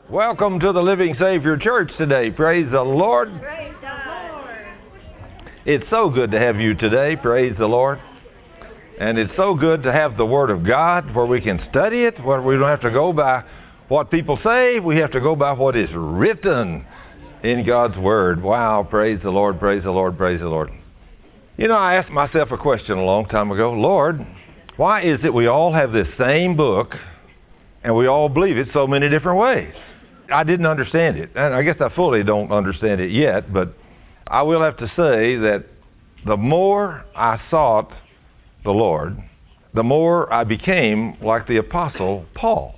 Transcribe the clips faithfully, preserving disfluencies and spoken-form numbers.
Welcome to the Living Savior Church today. Praise the Lord. Praise the Lord. It's so good to have you today. Praise the Lord. And it's so good to have the Word of God where we can study it, where we don't have to go by what people say. We have to go by what is written in God's Word. Wow. Praise the Lord. Praise the Lord. Praise the Lord. You know, I asked myself a question a long time ago. Lord, why is it we all have this same book and we all believe it so many different ways? I didn't understand it, and I guess I fully don't understand it yet, but I will have to say that the more I sought the Lord, the more I became like the Apostle Paul.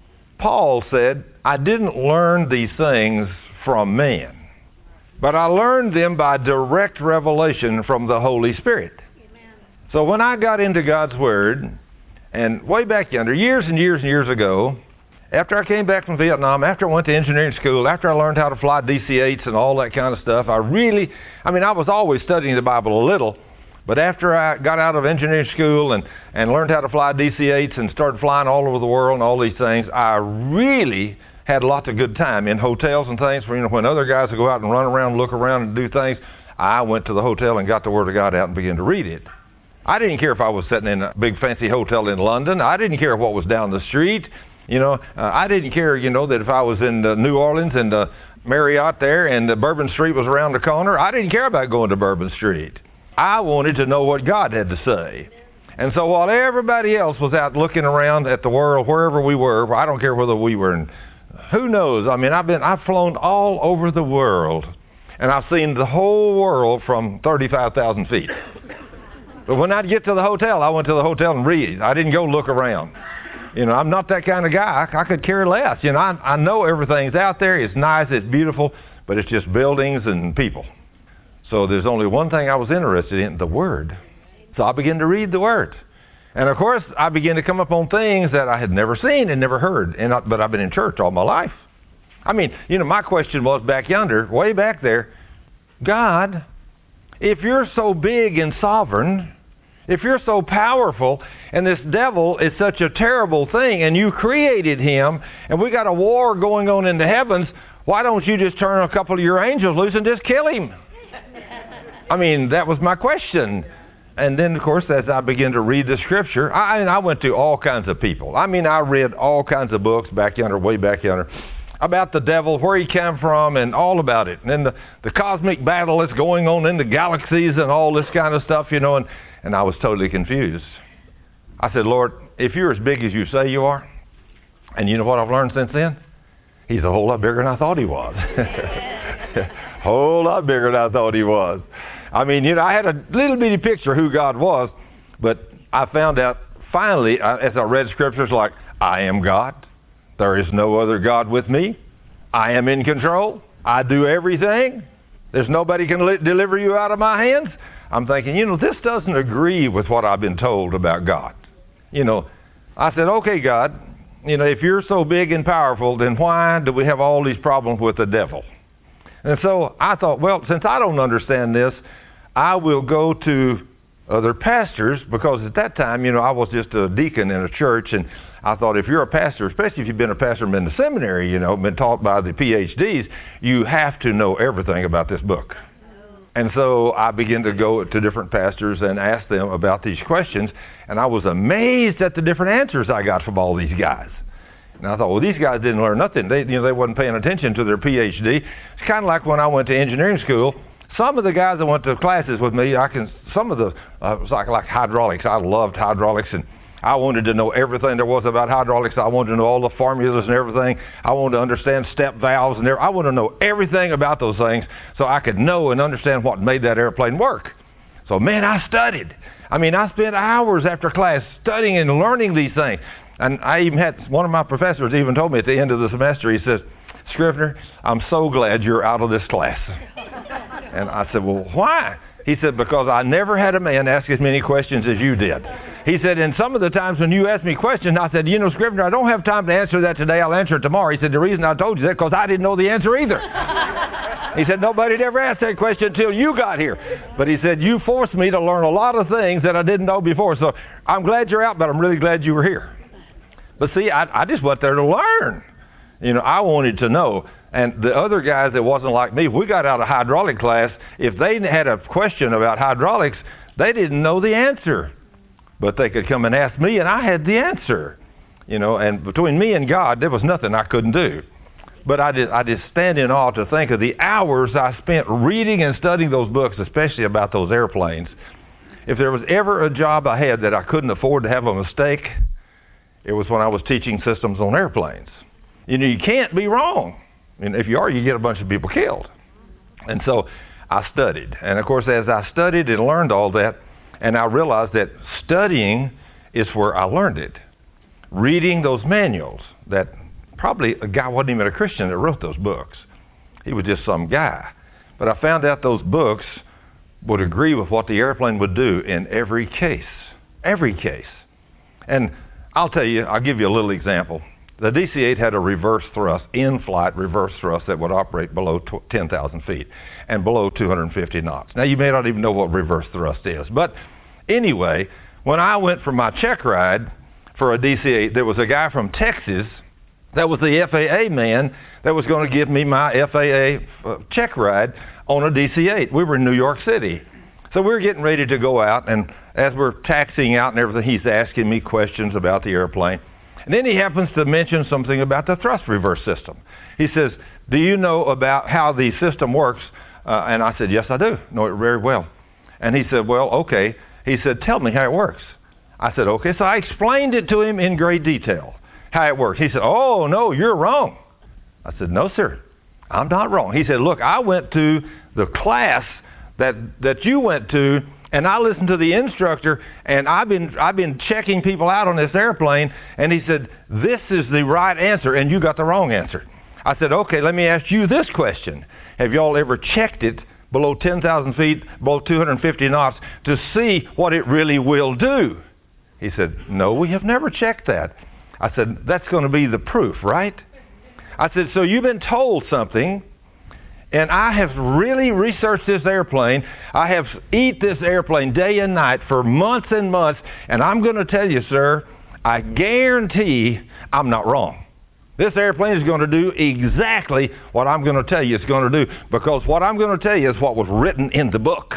Paul said, I didn't learn these things from man, but I learned them by direct revelation from the Holy Spirit. Amen. So when I got into God's Word, and way back yonder, years and years and years ago, after I came back from Vietnam, after I went to engineering school, after I learned how to fly D C eights and all that kind of stuff, I really, I mean, I was always studying the Bible a little, but after I got out of engineering school and, and learned how to fly D C eights and started flying all over the world and all these things, I really had lots of good time in hotels and things. Where, you know, when other guys would go out and run around, look around and do things, I went to the hotel and got the Word of God out and began to read it. I didn't care if I was sitting in a big fancy hotel in London. I didn't care what was down the street. You know, uh, I didn't care, you know, that if I was in uh, New Orleans and uh, Marriott there and uh, Bourbon Street was around the corner, I didn't care about going to Bourbon Street. I wanted to know what God had to say. And so while everybody else was out looking around at the world, wherever we were, I don't care whether we were in, who knows, I mean, I've been, I've flown all over the world, and I've seen the whole world from thirty-five thousand feet. But when I'd get to the hotel, I went to the hotel and read. I didn't go look around. You know, I'm not that kind of guy. I, I could care less. You know, I, I know everything's out there. It's nice. It's beautiful. But it's just buildings and people. So there's only one thing I was interested in, the Word. So I began to read the Word. And, of course, I began to come up on things that I had never seen and never heard. And I, but I've been in church all my life. I mean, you know, my question was back yonder, way back there, God, if you're so big and sovereign, if you're so powerful, and this devil is such a terrible thing, and you created him, and we got a war going on in the heavens, why don't you just turn a couple of your angels loose and just kill him? I mean, that was my question. And then, of course, as I began to read the Scripture, I, and I went to all kinds of people. I mean, I read all kinds of books back yonder, way back yonder, about the devil, where he came from, and all about it. And then the, the cosmic battle that's going on in the galaxies and all this kind of stuff, you know, and And I was totally confused. I said, Lord, if you're as big as you say you are, and you know what I've learned since then? He's a whole lot bigger than I thought he was. Whole lot bigger than I thought he was. I mean, you know, I had a little bitty picture of who God was, but I found out finally, as I read scriptures like, I am God. There is no other God with me. I am in control. I do everything. There's nobody can li- deliver you out of my hands. I'm thinking, you know, this doesn't agree with what I've been told about God. You know, I said, okay, God, you know, if you're so big and powerful, then why do we have all these problems with the devil? And so I thought, well, since I don't understand this, I will go to other pastors, because at that time, you know, I was just a deacon in a church, and I thought if you're a pastor, especially if you've been a pastor and been to seminary, you know, been taught by the P H Ds, you have to know everything about this book. And so I began to go to different pastors and ask them about these questions, and I was amazed at the different answers I got from all these guys. And I thought, well, these guys didn't learn nothing. They, you know, they wasn't paying attention to their P H D. It's kind of like when I went to engineering school. Some of the guys that went to classes with me, I can, some of the, uh, it was like, like hydraulics. I loved hydraulics, and I wanted to know everything there was about hydraulics. I wanted to know all the formulas and everything. I wanted to understand step valves and everything. I wanted to know everything about those things so I could know and understand what made that airplane work. So, man, I studied. I mean, I spent hours after class studying and learning these things. And I even had, one of my professors even told me at the end of the semester, he says, Scrivener, I'm so glad you're out of this class. And I said, well, why? He said, because I never had a man ask as many questions as you did. He said, and some of the times when you asked me questions, I said, you know, Scrivener, I don't have time to answer that today. I'll answer it tomorrow. He said, the reason I told you that because I didn't know the answer either. He said, nobody had ever asked that question until you got here. But he said, you forced me to learn a lot of things that I didn't know before. So I'm glad you're out, but I'm really glad you were here. But see, I, I just went there to learn. You know, I wanted to know. And the other guys that wasn't like me, we got out of hydraulic class, if they had a question about hydraulics, they didn't know the answer. But they could come and ask me, and I had the answer. You know, and between me and God, there was nothing I couldn't do. But I just, I just stand in awe to think of the hours I spent reading and studying those books, especially about those airplanes. If there was ever a job I had that I couldn't afford to have a mistake, it was when I was teaching systems on airplanes. You know, you can't be wrong. And if you are, you get a bunch of people killed. And so I studied. And of course, as I studied and learned all that, and I realized that studying is where I learned it. Reading those manuals that probably a guy wasn't even a Christian that wrote those books. He was just some guy. But I found out those books would agree with what the airplane would do in every case. Every case. And I'll tell you, I'll give you a little example. The D C eight had a reverse thrust, in-flight reverse thrust that would operate below ten thousand feet and below two hundred fifty knots. Now, you may not even know what reverse thrust is. But anyway, when I went for my check ride for a D C eight, there was a guy from Texas that was the F A A man that was going to give me my F A A check ride on a D C eight. We were in New York City. So we were getting ready to go out, and as we're taxiing out and everything, he's asking me questions about the airplane. And then he happens to mention something about the thrust reverse system. He says, do you know about how the system works? Uh, and I said, yes, I do. Know it very well. And he said, well, okay. He said, tell me how it works. I said, okay. So I explained it to him in great detail, how it works. He said, oh, no, you're wrong. I said, no, sir, I'm not wrong. He said, look, I went to the class that, that you went to, and I listened to the instructor, and I've been, I've been checking people out on this airplane, and he said, this is the right answer, and you got the wrong answer. I said, okay, let me ask you this question. Have y'all ever checked it below ten thousand feet, below two hundred fifty knots, to see what it really will do? He said, no, we have never checked that. I said, that's going to be the proof, right? I said, so you've been told something, and I have really researched this airplane. I have eat this airplane day and night for months and months, and I'm going to tell you, sir, I guarantee I'm not wrong. This airplane is going to do exactly what I'm going to tell you it's going to do, because what I'm going to tell you is what was written in the book.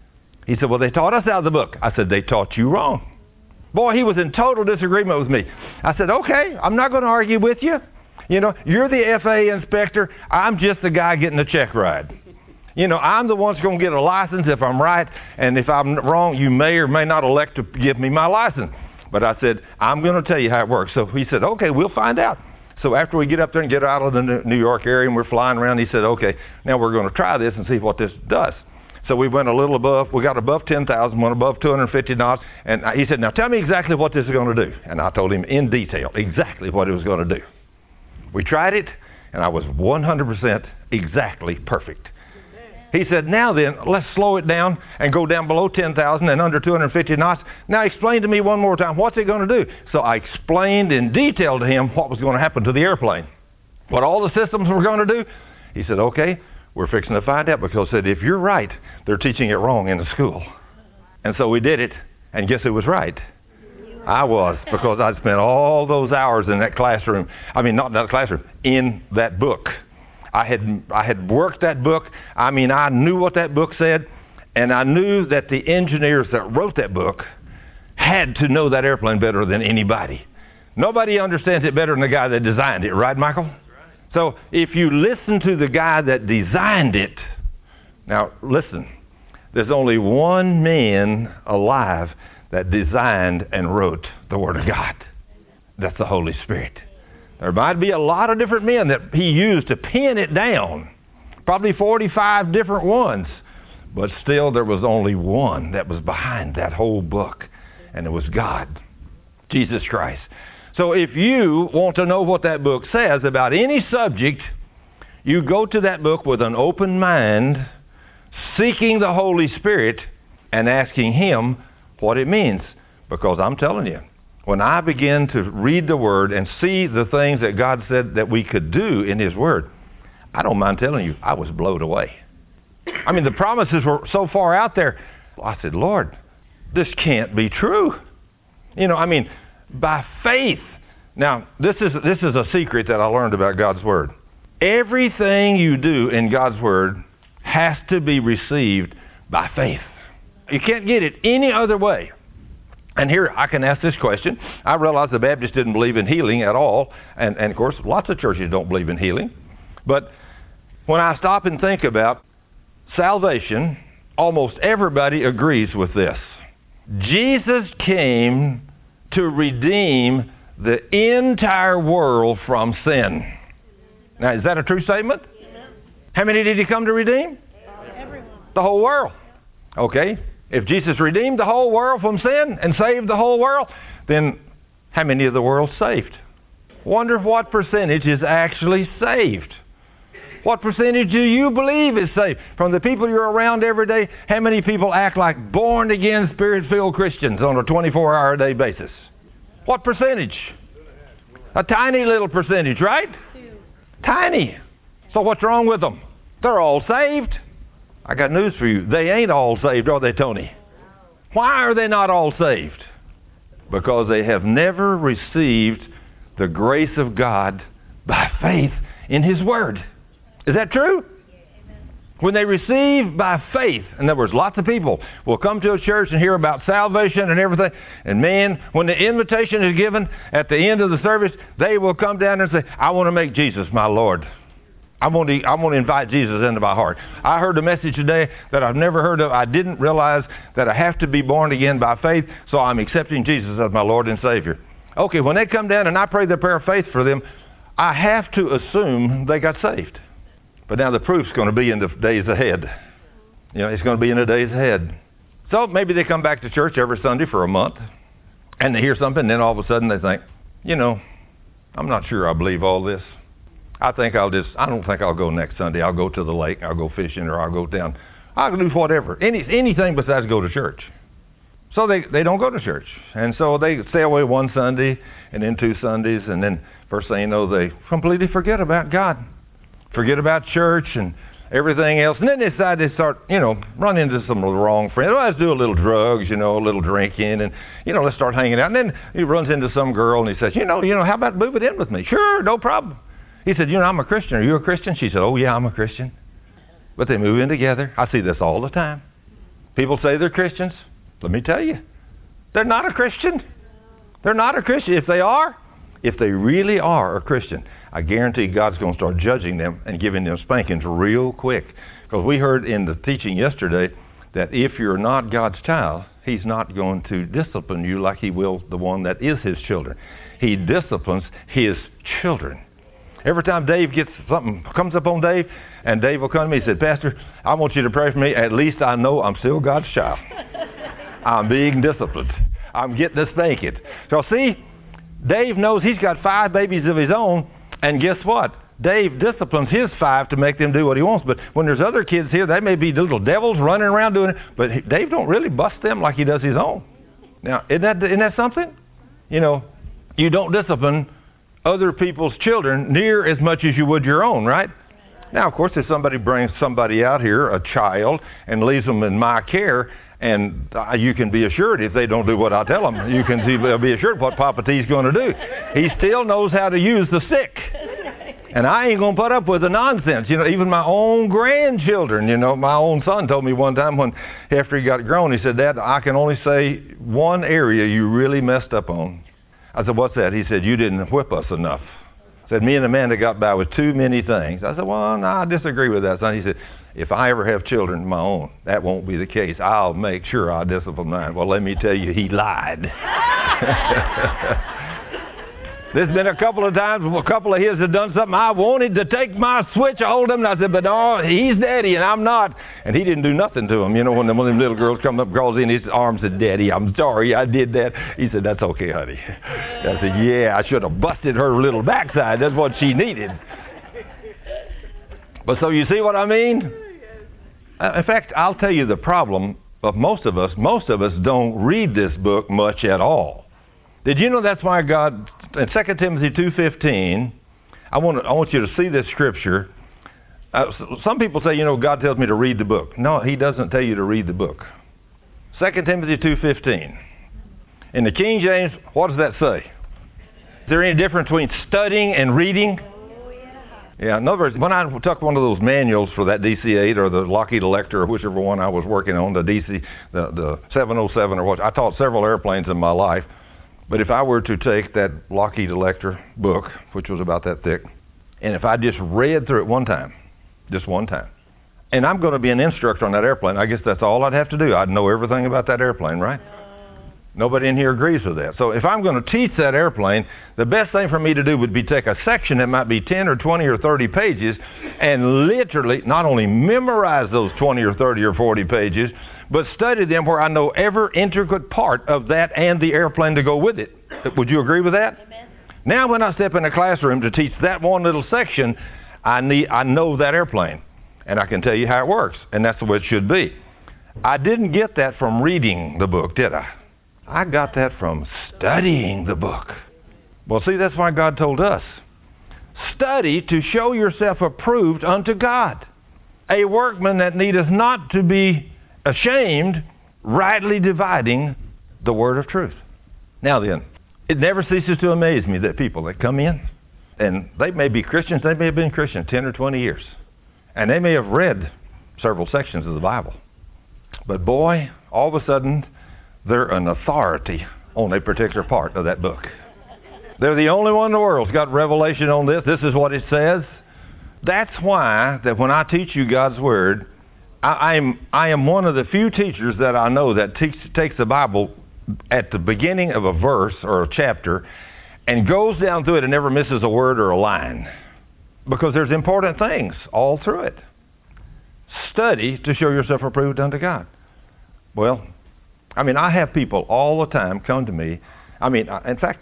He said, well, they taught us out of the book. I said, they taught you wrong. Boy, he was in total disagreement with me. I said, okay, I'm not going to argue with you. You know, you're the F A A inspector. I'm just the guy getting the check ride. You know, I'm the one that's going to get a license if I'm right, and if I'm wrong, you may or may not elect to give me my license. But I said, I'm going to tell you how it works. So he said, okay, we'll find out. So after we get up there and get out of the New York area and we're flying around, he said, okay, now we're going to try this and see what this does. So we went a little above, we got above ten thousand, went above two hundred fifty knots, and he said, now tell me exactly what this is going to do. And I told him in detail exactly what it was going to do. We tried it, and I was one hundred percent exactly perfect. He said, now then, let's slow it down and go down below ten thousand and under two hundred fifty knots. Now explain to me one more time, what's it going to do? So I explained in detail to him what was going to happen to the airplane, what all the systems were going to do. He said, okay, we're fixing to find out, because he said, if you're right, they're teaching it wrong in the school. And so we did it, and guess who was right? I was, because I'd spent all those hours in that classroom. I mean, not in that classroom, in that book. I had, I had worked that book. I mean, I knew what that book said, and I knew that the engineers that wrote that book had to know that airplane better than anybody. Nobody understands it better than the guy that designed it, right, Michael? So if you listen to the guy that designed it, now listen, there's only one man alive that designed and wrote the Word of God. That's the Holy Spirit. There might be a lot of different men that he used to pen it down, probably forty-five different ones, but still there was only one that was behind that whole book, and it was God, Jesus Christ. So if you want to know what that book says about any subject, you go to that book with an open mind, seeking the Holy Spirit and asking Him what it means. Because I'm telling you, when I begin to read the Word and see the things that God said that we could do in His Word, I don't mind telling you, I was blown away. I mean, the promises were so far out there. I said, Lord, this can't be true. You know, I mean, by faith, Now, this is, this is a secret that I learned about God's Word. Everything you do in God's Word has to be received by faith. You can't get it any other way. And here I can ask this question. I realize the Baptists didn't believe in healing at all. And, and of course, lots of churches don't believe in healing. But when I stop and think about salvation, almost everybody agrees with this. Jesus came to redeem the entire world from sin. Now, is that a true statement? Amen. How many did he come to redeem? Everyone. The whole world. Okay. If Jesus redeemed the whole world from sin and saved the whole world, then how many of the world's saved? Wonder what percentage is actually saved. What percentage do you believe is saved? From the people you're around every day, how many people act like born-again, Spirit-filled Christians on a twenty-four hour a day basis? What percentage? A tiny little percentage, right? Tiny. So what's wrong with them? They're all saved. I got news for you. They ain't all saved, are they, Tony? Why are they not all saved? Because they have never received the grace of God by faith in His Word. Is that true? When they receive by faith, in other words, lots of people will come to a church and hear about salvation and everything, and man, when the invitation is given at the end of the service, they will come down and say, I want to make Jesus my Lord. I want to, I want to invite Jesus into my heart. I heard a message today that I've never heard of. I didn't realize that I have to be born again by faith, so I'm accepting Jesus as my Lord and Savior. Okay, when they come down and I pray the prayer of faith for them, I have to assume they got saved. But now the proof's going to be in the days ahead. You know, it's going to be in the days ahead. So maybe they come back to church every Sunday for a month, and they hear something, and then all of a sudden they think, you know, I'm not sure I believe all this. I think I'll just, I don't think I'll go next Sunday. I'll go to the lake, I'll go fishing, or I'll go down. I'll do whatever. Any, anything besides go to church. So they, they don't go to church. And so they stay away one Sunday, and then two Sundays, and then first thing you know, they completely forget about God. Forget about church and everything else. And then they decide to start, you know, run into some of the wrong friends. Well, let's do a little drugs, you know, a little drinking, and, you know, let's start hanging out. And then he runs into some girl, and he says, you know, you know, how about moving in with me? Sure, no problem. He said, you know, I'm a Christian. Are you a Christian? She said, oh, yeah, I'm a Christian. But they move in together. I see this all the time. People say they're Christians. Let me tell you, they're not a Christian. They're not a Christian. If they are, if they really are a Christian, I guarantee God's going to start judging them and giving them spankings real quick. Because we heard in the teaching yesterday that if you're not God's child, He's not going to discipline you like He will the one that is His children. He disciplines His children. Every time Dave gets something, comes up on Dave, and Dave will come to me and say, Pastor, I want you to pray for me. At least I know I'm still God's child. I'm being disciplined. I'm getting a spanking. So see, Dave knows he's got five babies of his own, and guess what? Dave disciplines his five to make them do what he wants. But when there's other kids here, they may be little devils running around doing it, but he, Dave don't really bust them like he does his own. Now, isn't that, isn't that something? You know, you don't discipline other people's children near as much as you would your own, right? Now, of course, if somebody brings somebody out here, a child, and leaves them in my care, and uh, you can be assured if they don't do what I tell them, you can be assured what Papa T's going to do. He still knows how to use the stick. And I ain't going to put up with the nonsense. You know, even my own grandchildren, you know, my own son told me one time when, after he got grown, he said, Dad, I can only say one area you really messed up on. I said, what's that? He said, you didn't whip us enough. Said, me and Amanda got by with too many things. I said, well, no, I disagree with that, son. He said, if I ever have children of my own, that won't be the case. I'll make sure I discipline mine. Well, let me tell you, he lied. There's been a couple of times, a couple of his had done something. I wanted to take my switch, hold him, and I said, but no, he's daddy, and I'm not. And he didn't do nothing to him. You know, when one of them little girls come up, crawls in his arms and said, Daddy, I'm sorry, I did that. He said, that's okay, honey. I said, yeah, I should have busted her little backside. That's what she needed. But so you see what I mean? In fact, I'll tell you the problem of most of us. Most of us don't read this book much at all. Did you know that's why God, in Second Timothy two fifteen, I want, to, I want you to see this scripture. Uh, some people say, you know, God tells me to read the book. No, He doesn't tell you to read the book. Second Timothy two fifteen. In the King James, what does that say? Is there any difference between studying and reading? Yeah, in other words, when I took one of those manuals for that D C eight or the Lockheed Electra or whichever one I was working on, the D C, the, the seven oh seven or what, I taught several airplanes in my life. But if I were to take that Lockheed Electra book, which was about that thick, and if I just read through it one time, just one time, and I'm going to be an instructor on that airplane, I guess that's all I'd have to do. I'd know everything about that airplane, right? Nobody in here agrees with that. So if I'm going to teach that airplane, the best thing for me to do would be take a section that might be ten or twenty or thirty pages and literally not only memorize those twenty or thirty or forty pages, but study them where I know every intricate part of that and the airplane to go with it. Would you agree with that? Amen. Now when I step in a classroom to teach that one little section, I need I know that airplane, and I can tell you how it works, and that's the way it should be. I didn't get that from reading the book, did I? I got that from studying the book. Well, see, that's why God told us, study to show yourself approved unto God, a workman that needeth not to be ashamed, rightly dividing the word of truth. Now then, it never ceases to amaze me that people that come in, and they may be Christians, they may have been Christians ten or twenty years, and they may have read several sections of the Bible. But boy, all of a sudden, they're an authority on a particular part of that book. They're the only one in the world who's got revelation on this. This is what it says. That's why that when I teach you God's Word, I, I'm, I am one of the few teachers that I know that teach, takes the Bible at the beginning of a verse or a chapter and goes down through it and never misses a word or a line. Because there's important things all through it. Study to show yourself approved unto God. Well, I mean, I have people all the time come to me. I mean, in fact,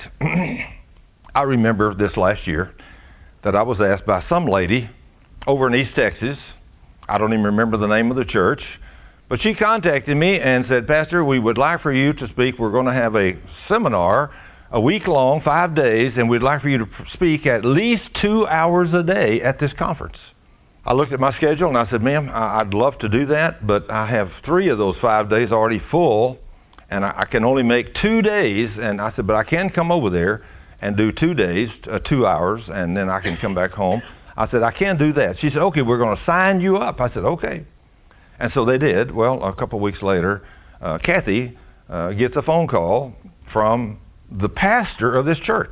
I remember this last year that I was asked by some lady over in East Texas. I don't even remember the name of the church. But she contacted me and said, Pastor, we would like for you to speak. We're going to have a seminar, a week long, five days, and we'd like for you to speak at least two hours a day at this conference. I looked at my schedule and I said, ma'am, I'd love to do that, but I have three of those five days already full, and I can only make two days. And I said, but I can come over there and do two days, uh, two hours, and then I can come back home. I said, I can do that. She said, okay, we're going to sign you up. I said, okay. And so they did. Well, a couple of weeks later, uh, Kathy uh, gets a phone call from the pastor of this church.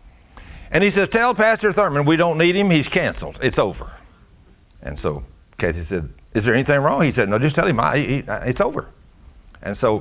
And he says, tell Pastor Thurman we don't need him. He's canceled. It's over. And so Kathy said, is there anything wrong? He said, no, just tell him I, he, it's over. And so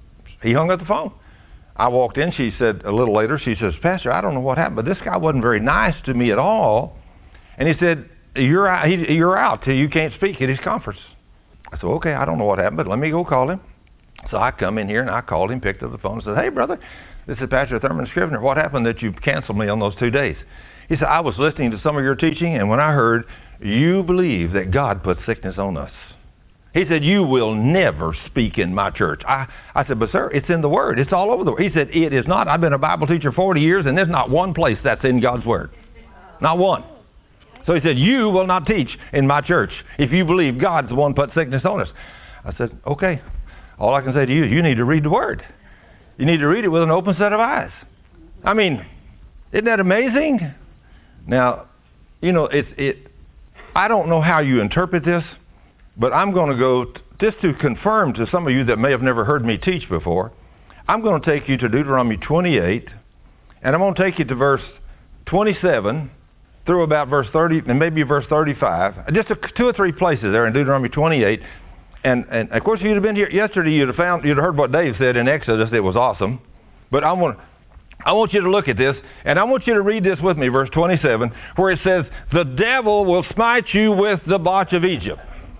he hung up the phone. I walked in. She said a little later, she says, Pastor, I don't know what happened, but this guy wasn't very nice to me at all. And he said, you're out, he, you're out till you can't speak at his conference. I said, okay, I don't know what happened, but let me go call him. So I come in here and I called him, picked up the phone and said, hey, brother, this is Pastor Thurman Scrivener. What happened that you canceled me on those two days? He said, I was listening to some of your teaching, and when I heard you believe that God put sickness on us, he said, you will never speak in my church. I, I said, but sir, it's in the Word. It's all over the Word. He said, it is not. I've been a Bible teacher forty years, and there's not one place that's in God's Word. Not one. So he said, you will not teach in my church if you believe God's the one put sickness on us. I said, okay. All I can say to you is you need to read the Word. You need to read it with an open set of eyes. I mean, isn't that amazing? Now, you know, it's it. I don't know how you interpret this, but I'm going to go, t- just to confirm to some of you that may have never heard me teach before, I'm going to take you to Deuteronomy twenty-eight, and I'm going to take you to verse twenty-seven, through about verse thirty, and maybe verse thirty-five, just a, two or three places there in Deuteronomy twenty-eight. And, and of course, if you'd have been here yesterday, you'd have found, you'd have heard what Dave said in Exodus. It was awesome. But I want, I want you to look at this, and I want you to read this with me, verse twenty-seven, where it says, the devil will smite you with the botch of Egypt.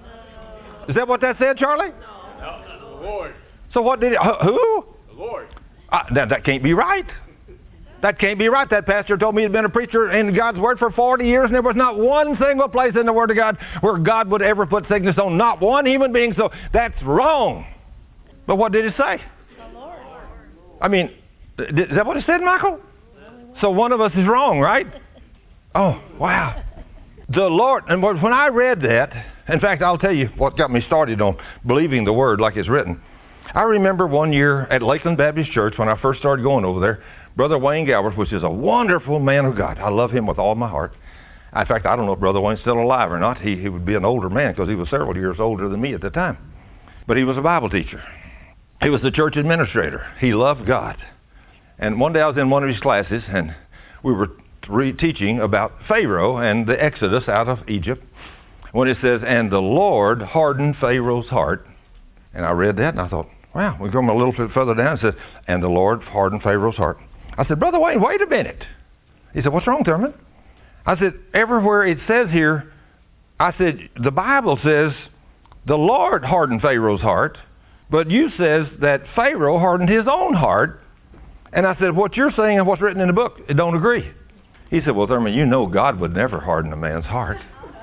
Is that what that said, Charlie? No, the Lord. So what did it, who? The Lord. Uh, that, that can't be right. That can't be right. That pastor told me he'd been a preacher in God's Word for forty years, and there was not one single place in the Word of God where God would ever put sickness on not one human being. So that's wrong. But what did it say? The Lord. I mean, is that what it said, Michael? So one of us is wrong, right? Oh, wow. The Lord, and when I read that, in fact, I'll tell you what got me started on believing the Word like it's written. I remember one year at Lakeland Baptist Church when I first started going over there, Brother Wayne Galbraith, which is a wonderful man of God. I love him with all my heart. In fact, I don't know if Brother Wayne's still alive or not. He, he would be an older man because he was several years older than me at the time. But he was a Bible teacher. He was the church administrator. He loved God. And one day I was in one of his classes, and we were re- teaching about Pharaoh and the Exodus out of Egypt, when it says, and the Lord hardened Pharaoh's heart. And I read that, and I thought, wow, we go a little bit further down. It says, and the Lord hardened Pharaoh's heart. I said, Brother Wayne, wait a minute. He said, what's wrong, Thurman? I said, everywhere it says here, I said, the Bible says the Lord hardened Pharaoh's heart, but you says that Pharaoh hardened his own heart. And I said, what you're saying and what's written in the book, it don't agree. He said, well, Thurman, you know God would never harden a man's heart.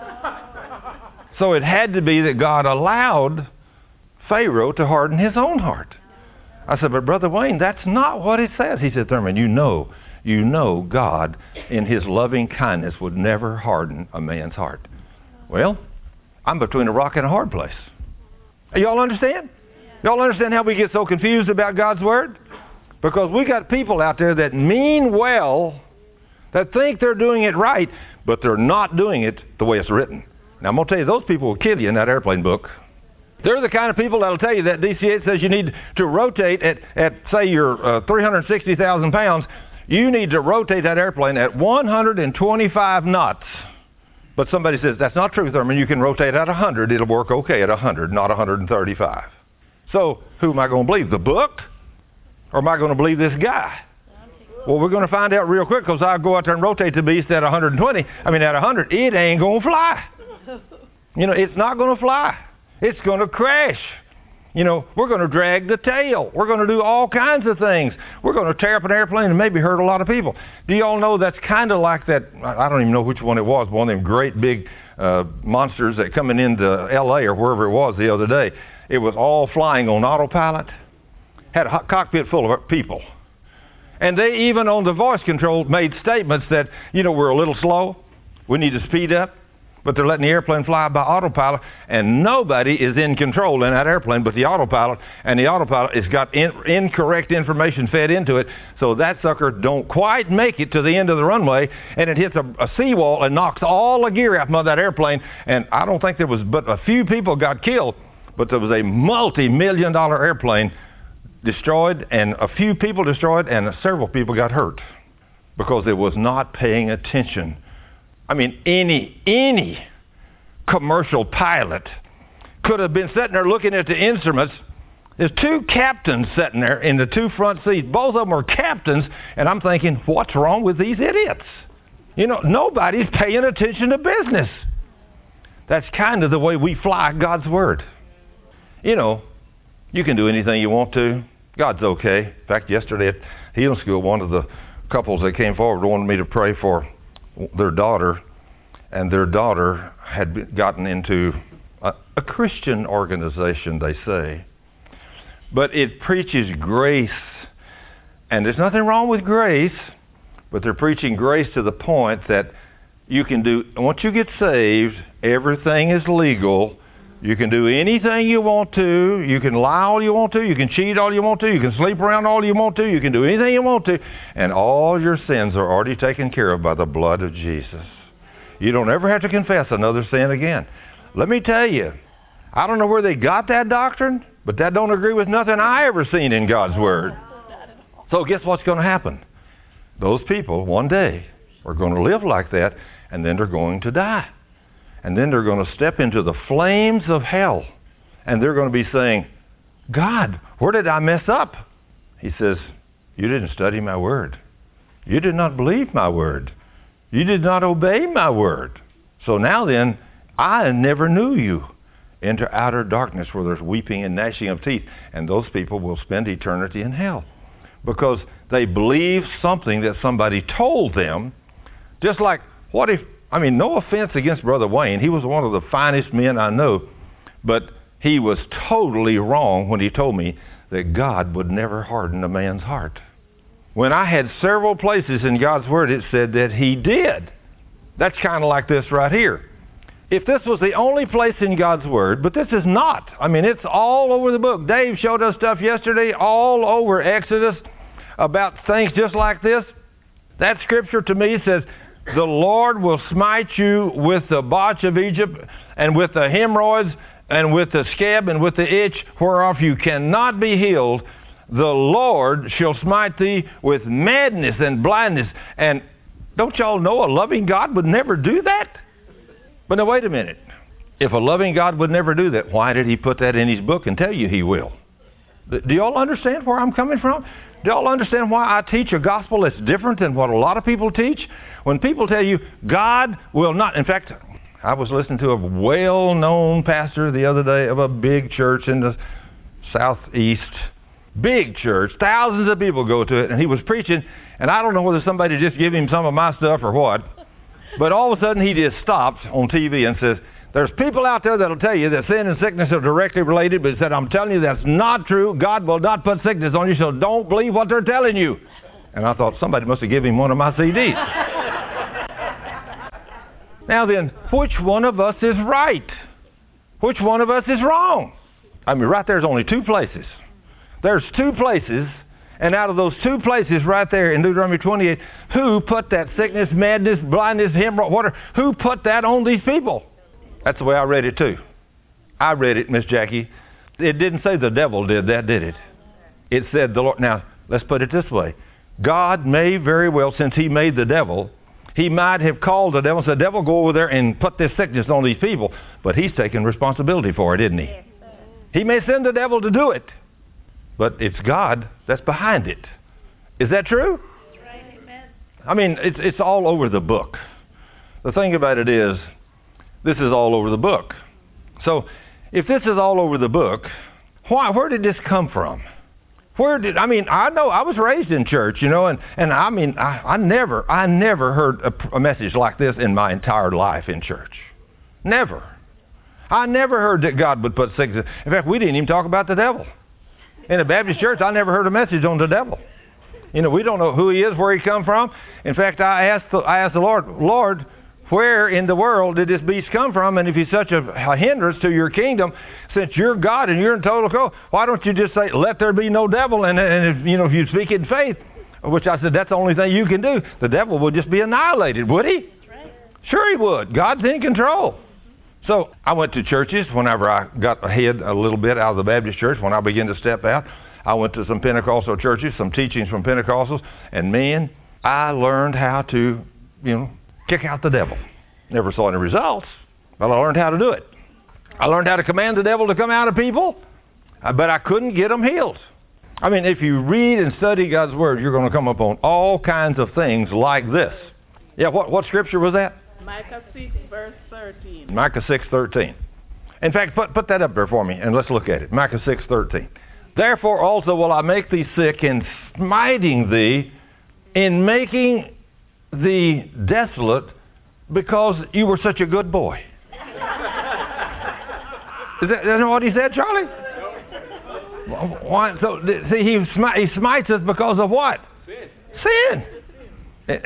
So it had to be that God allowed Pharaoh to harden his own heart. I said, but Brother Wayne, that's not what it says. He said, Thurman, you know, you know God in his loving kindness would never harden a man's heart. Well, I'm between a rock and a hard place. Y'all understand? Y'all understand how we get so confused about God's Word? Because we got people out there that mean well, that think they're doing it right, but they're not doing it the way it's written. Now, I'm going to tell you, those people will kill you in that airplane book. They're the kind of people that will tell you that D C eight says you need to rotate at, at say, you're uh, three hundred sixty thousand pounds. You need to rotate that airplane at one hundred twenty-five knots. But somebody says, that's not true, Thurman. You can rotate at one hundred. It'll work okay at one hundred, not one hundred thirty-five. So, who am I going to believe? The book? Or am I going to believe this guy? Well, we're going to find out real quick, because I'll go out there and rotate the beast at one hundred twenty. I mean, at one hundred, it ain't going to fly. You know, it's not going to fly. It's going to crash. You know, we're going to drag the tail. We're going to do all kinds of things. We're going to tear up an airplane and maybe hurt a lot of people. Do you all know that's kind of like that? I don't even know which one it was. One of them great big uh, monsters that coming into L A or wherever it was the other day. It was all flying on autopilot. Had a cockpit full of people. And they even on the voice control made statements that, you know, we're a little slow. We need to speed up. But they're letting the airplane fly by autopilot, and nobody is in control in that airplane but the autopilot, and the autopilot has got in, incorrect information fed into it, so that sucker don't quite make it to the end of the runway, and it hits a, a seawall and knocks all the gear out of that airplane. And I don't think there was but a few people got killed, but there was a multi-million dollar airplane destroyed, and a few people destroyed, and several people got hurt because it was not paying attention. I mean, any, any commercial pilot could have been sitting there looking at the instruments. There's two captains sitting there in the two front seats. Both of them are captains, and I'm thinking, what's wrong with these idiots? You know, nobody's paying attention to business. That's kind of the way we fly God's Word. You know, you can do anything you want to. God's okay. In fact, yesterday at Healing School, one of the couples that came forward wanted me to pray for their daughter, and their daughter had gotten into a, a Christian organization, they say. But it preaches grace, and there's nothing wrong with grace, but they're preaching grace to the point that you can do, once you get saved, everything is legal. You can do anything you want to. You can lie all you want to. You can cheat all you want to. You can sleep around all you want to. You can do anything you want to. And all your sins are already taken care of by the blood of Jesus. You don't ever have to confess another sin again. Let me tell you, I don't know where they got that doctrine, but that don't agree with nothing I ever seen in God's Word. So guess what's going to happen? Those people, one day, are going to live like that, and then they're going to die. And then they're going to step into the flames of hell. And they're going to be saying, God, where did I mess up? He says, you didn't study my word. You did not believe my word. You did not obey my word. So now then, I never knew you. Into outer darkness where there's weeping and gnashing of teeth. And those people will spend eternity in hell. Because they believe something that somebody told them. Just like, what if, I mean, no offense against Brother Wayne. He was one of the finest men I know. But he was totally wrong when he told me that God would never harden a man's heart. When I had several places in God's Word, it said that He did. That's kind of like this right here. If this was the only place in God's Word, but this is not. I mean, it's all over the book. Dave showed us stuff yesterday all over Exodus. about things just like this? That scripture to me says, the Lord will smite you with the botch of Egypt and with the hemorrhoids and with the scab and with the itch whereof you cannot be healed. The Lord shall smite thee with madness and blindness. And don't y'all know a loving God would never do that? But now wait a minute. If a loving God would never do that, why did he put that in his book and tell you he will? Do y'all understand where I'm coming from? Do y'all understand why I teach a gospel that's different than what a lot of people teach? When people tell you God will not, in fact, I was listening to a well-known pastor the other day of a big church in the southeast, big church, thousands of people go to it, and he was preaching, and I don't know whether somebody just gave him some of my stuff or what, but all of a sudden he just stopped on T V and says, there's people out there that'll tell you that sin and sickness are directly related, but he said, I'm telling you that's not true. God will not put sickness on you, so don't believe what they're telling you. And I thought somebody must have given him one of my C Ds. Now then, which one of us is right? Which one of us is wrong? I mean, right there's only two places. There's two places, and out of those two places right there in Deuteronomy twenty-eight, who put that sickness, madness, blindness, hemorrhoid, whatever, who put that on these people? That's the way I read it too. I read it, Miss Jackie. It didn't say the devil did that, did it? It said the Lord. Now, let's put it this way. God may very well, since he made the devil, he might have called the devil and said, devil, go over there and put this sickness on these people. But he's taking responsibility for it, isn't he? He may send the devil to do it, but it's God that's behind it. Is that true? That's right, amen. I mean, it's, it's all over the book. The thing about it is, this is all over the book. So, if this is all over the book, why? Where did this come from? Where did, I mean, I know I was raised in church, you know, and, and I mean, I, I never, I never heard a, a message like this in my entire life in church. Never. I never heard that God would put sickness. In fact, we didn't even talk about the devil. In a Baptist church, I never heard a message on the devil. You know, we don't know who he is, where he come from. In fact, I asked the, I asked the Lord, Lord, where in the world did this beast come from? And if he's such a, a hindrance to your kingdom, since you're God and you're in total control, why don't you just say, let there be no devil? And, and if, you know, if you speak in faith, which I said, that's the only thing you can do, the devil would just be annihilated, would he? That's right. Sure he would. God's in control. So I went to churches whenever I got ahead a little bit out of the Baptist church. When I began to step out, I went to some Pentecostal churches, some teachings from Pentecostals, and man, I learned how to, you know, kick out the devil. Never saw any results, but I learned how to do it. I learned how to command the devil to come out of people, but I couldn't get them healed. I mean, if you read and study God's Word, you're going to come upon all kinds of things like this. Yeah, what, what scripture was that? Micah six, verse thirteen. Micah six, thirteen. In fact, put, put that up there for me, and let's look at it. Micah six, thirteen. Therefore also will I make thee sick in smiting thee, in making thee desolate, because you were such a good boy. Is that, is that what he said, Charlie? Why, so, see, he, smi- he smites us because of what? Sin. Sin.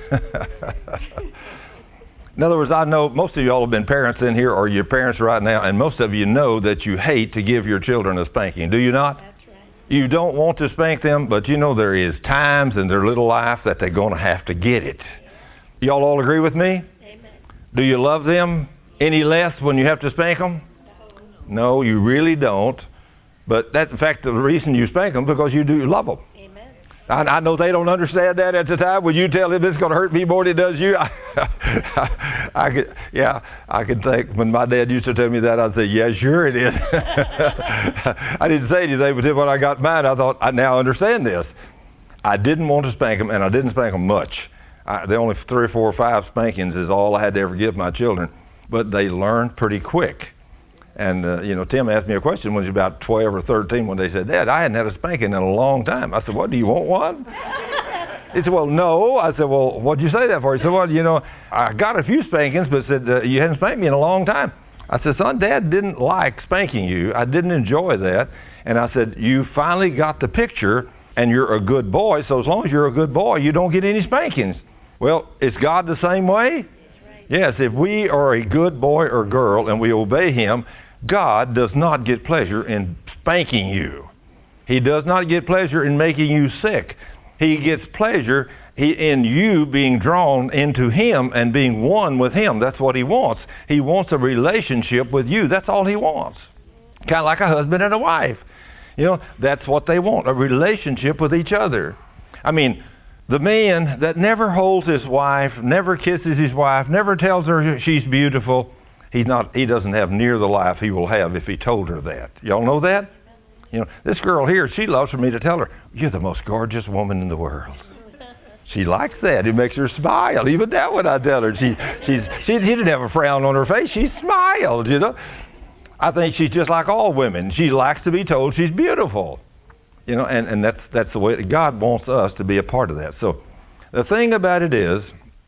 In other words, I know most of you all have been parents in here, or you're parents right now, and most of you know that you hate to give your children a spanking. Do you not? That's right. You don't want to spank them, but you know there is times in their little life that they're going to have to get it. Y'all all agree with me? Amen. Do you love them any less when you have to spank them? No, you really don't. But that's, in fact, the reason you spank them, because you do love them. Amen. I, I know they don't understand that at the time. When you tell them it's going to hurt me more than it does you, I, I, I could, yeah, I could think when my dad used to tell me that, I'd say, yeah, sure it is. I didn't say anything, but then when I got mine, I thought, I now understand this. I didn't want to spank them, and I didn't spank them much. I, the only three or four or five spankings is all I had to ever give my children, but they learned pretty quick. And, uh, you know, Tim asked me a question when he was about twelve or thirteen when they said, Dad, I hadn't had a spanking in a long time. I said, what, do you want one? He said, well, no. I said, well, what'd you say that for? He said, well, you know, I got a few spankings, but said, uh, you hadn't spanked me in a long time. I said, son, Dad didn't like spanking you. I didn't enjoy that. And I said, you finally got the picture, and you're a good boy, so as long as you're a good boy, you don't get any spankings. Well, is God the same way? Yes, if we are a good boy or girl and we obey Him, God does not get pleasure in spanking you. He does not get pleasure in making you sick. He gets pleasure he, in you being drawn into him and being one with him. That's what he wants. He wants a relationship with you. That's all he wants. Kind of like a husband and a wife. You know, that's what they want, a relationship with each other. I mean, the man that never holds his wife, never kisses his wife, never tells her she's beautiful, he's not, he doesn't have near the life he will have if he told her that. Y'all know that? You know, this girl here, she loves for me to tell her, you're the most gorgeous woman in the world. She likes that. It makes her smile. Even that when I tell her. She, she's, she, she didn't have a frown on her face. She smiled, you know. I think she's just like all women. She likes to be told she's beautiful. You know, and, and that's, that's the way God wants us to be a part of that. So the thing about it is,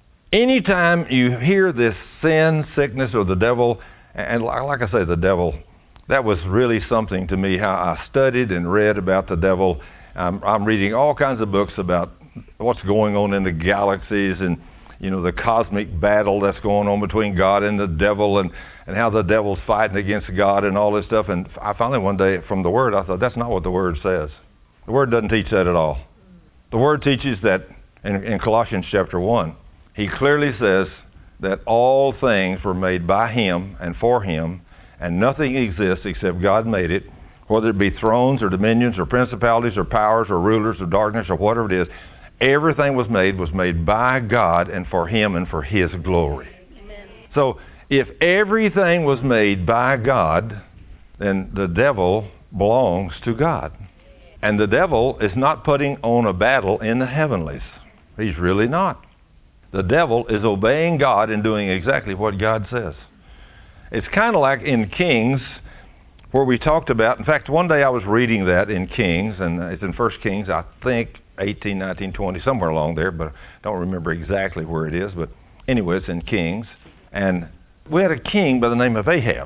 anytime you hear this sin, sickness, or the devil, and like I say, the devil, that was really something to me, how I studied and read about the devil. I'm, I'm reading all kinds of books about what's going on in the galaxies and, you know, the cosmic battle that's going on between God and the devil, and, and how the devil's fighting against God and all this stuff. And I finally one day from the Word, I thought, that's not what the Word says. The Word doesn't teach that at all. The Word teaches that in, in Colossians chapter one, he clearly says that all things were made by him and for him, and nothing exists except God made it, whether it be thrones or dominions or principalities or powers or rulers of darkness or whatever it is. Everything was made was made by God and for him and for his glory. Amen. So if everything was made by God, then the devil belongs to God. And the devil is not putting on a battle in the heavenlies. He's really not. The devil is obeying God and doing exactly what God says. It's kind of like in Kings, where we talked about, in fact, one day I was reading that in Kings, and it's in First Kings, I think eighteen, nineteen, twenty, somewhere along there, but I don't remember exactly where it is. But anyway, it's in Kings. And we had a king by the name of Ahab.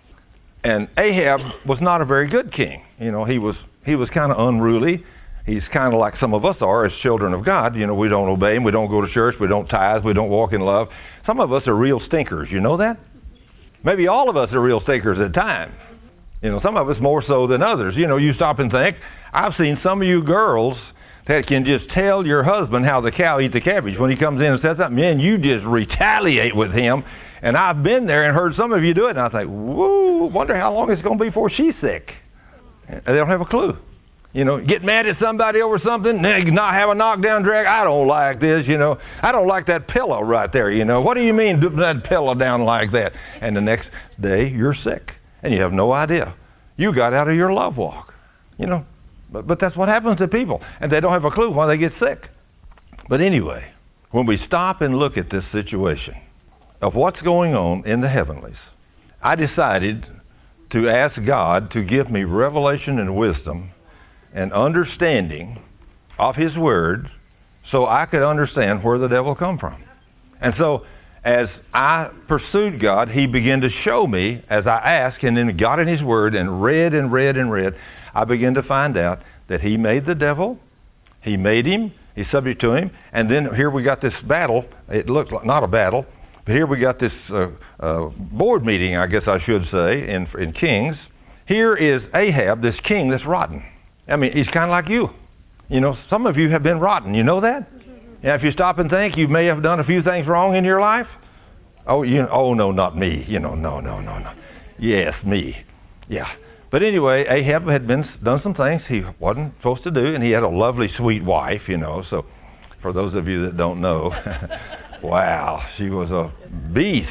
And Ahab was not a very good king. You know, he was he was kind of unruly. He's kind of like some of us are as children of God. You know, we don't obey him, we don't go to church, we don't tithe, we don't walk in love. Some of us are real stinkers, you know that? Maybe all of us are real stinkers at times. You know, some of us more so than others. You know, you stop and think, I've seen some of you girls that can just tell your husband how the cow eats the cabbage. When he comes in and says something, man, you just retaliate with him. And I've been there and heard some of you do it, and I think, whoa, wonder how long it's going to be before she's sick. And they don't have a clue. You know, get mad at somebody over something, not have a knockdown drag. I don't like this, you know. I don't like that pillow right there, you know. What do you mean, that pillow down like that? And the next day, you're sick, and you have no idea. You got out of your love walk, you know. But, but that's what happens to people, and they don't have a clue why they get sick. But anyway, when we stop and look at this situation of what's going on in the heavenlies, I decided to ask God to give me revelation and wisdom and understanding of his word so I could understand where the devil come from. And so as I pursued God, he began to show me as I asked, and then got in his word and read and read and read, I began to find out that he made the devil, he made him, he's subject to him, and then here we got this battle. It looked like not a battle, but here we got this uh, uh, board meeting, I guess I should say, in, in Kings. Here is Ahab, this king that's rotten. I mean, he's kind of like you. You know, some of you have been rotten. You know that? Yeah, if you stop and think, you may have done a few things wrong in your life. Oh, you, oh no, not me. You know, no, no, no, no. Yes, me. Yeah. But anyway, Ahab had been done some things he wasn't supposed to do, and he had a lovely, sweet wife, you know. So for those of you that don't know, wow, she was a beast.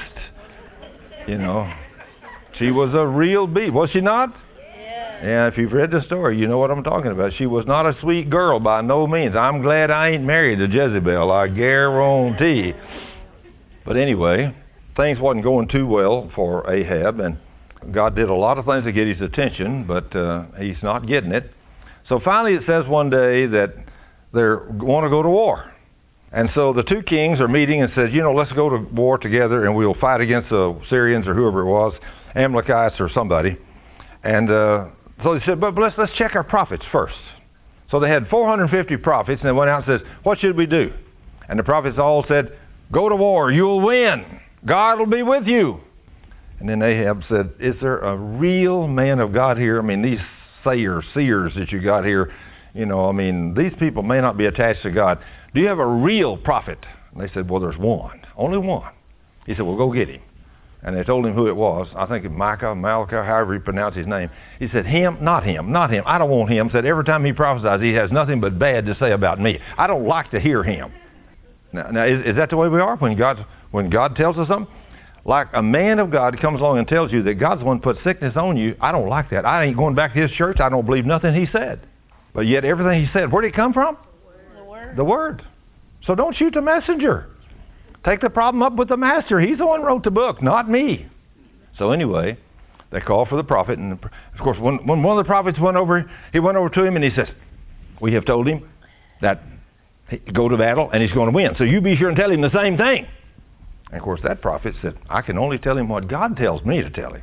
You know, she was a real beast. Was she not? Yeah, if you've read the story, you know what I'm talking about. She was not a sweet girl by no means. I'm glad I ain't married to Jezebel, I guarantee. But anyway, things wasn't going too well for Ahab, and God did a lot of things to get his attention, but uh, he's not getting it. So finally it says one day that they want to go to war. And so the two kings are meeting and says, you know, let's go to war together and we'll fight against the Syrians or whoever it was, Amalekites or somebody. And uh, so they said, but let's, let's check our prophets first. So they had four hundred fifty prophets, and they went out and says, what should we do? And the prophets all said, go to war, you'll win. God will be with you. And then Ahab said, is there a real man of God here? I mean, these sayers, seers that you got here, You know, I mean, these people may not be attached to God. Do you have a real prophet? And they said, well, there's one. Only one. He said, well, go get him. And they told him who it was. I think Micah, Malachi, however you pronounce his name. He said, him, not him, not him. I don't want him. Said every time he prophesies, he has nothing but bad to say about me. I don't like to hear him. Now, now is, is that the way we are when God, when God tells us something? Like a man of God comes along and tells you that God's the one who put sickness on you. I don't like that. I ain't going back to his church. I don't believe nothing he said. But yet everything he said, where did it come from? The Word. The Word. So don't shoot the messenger. Take the problem up with the master. He's the one who wrote the book, not me. So anyway, they called for the prophet. And of course, when, when one of the prophets went over, he went over to him and he says, we have told him that he go to battle and he's going to win. So you be sure and tell him the same thing. And of course, that prophet said, I can only tell him what God tells me to tell him.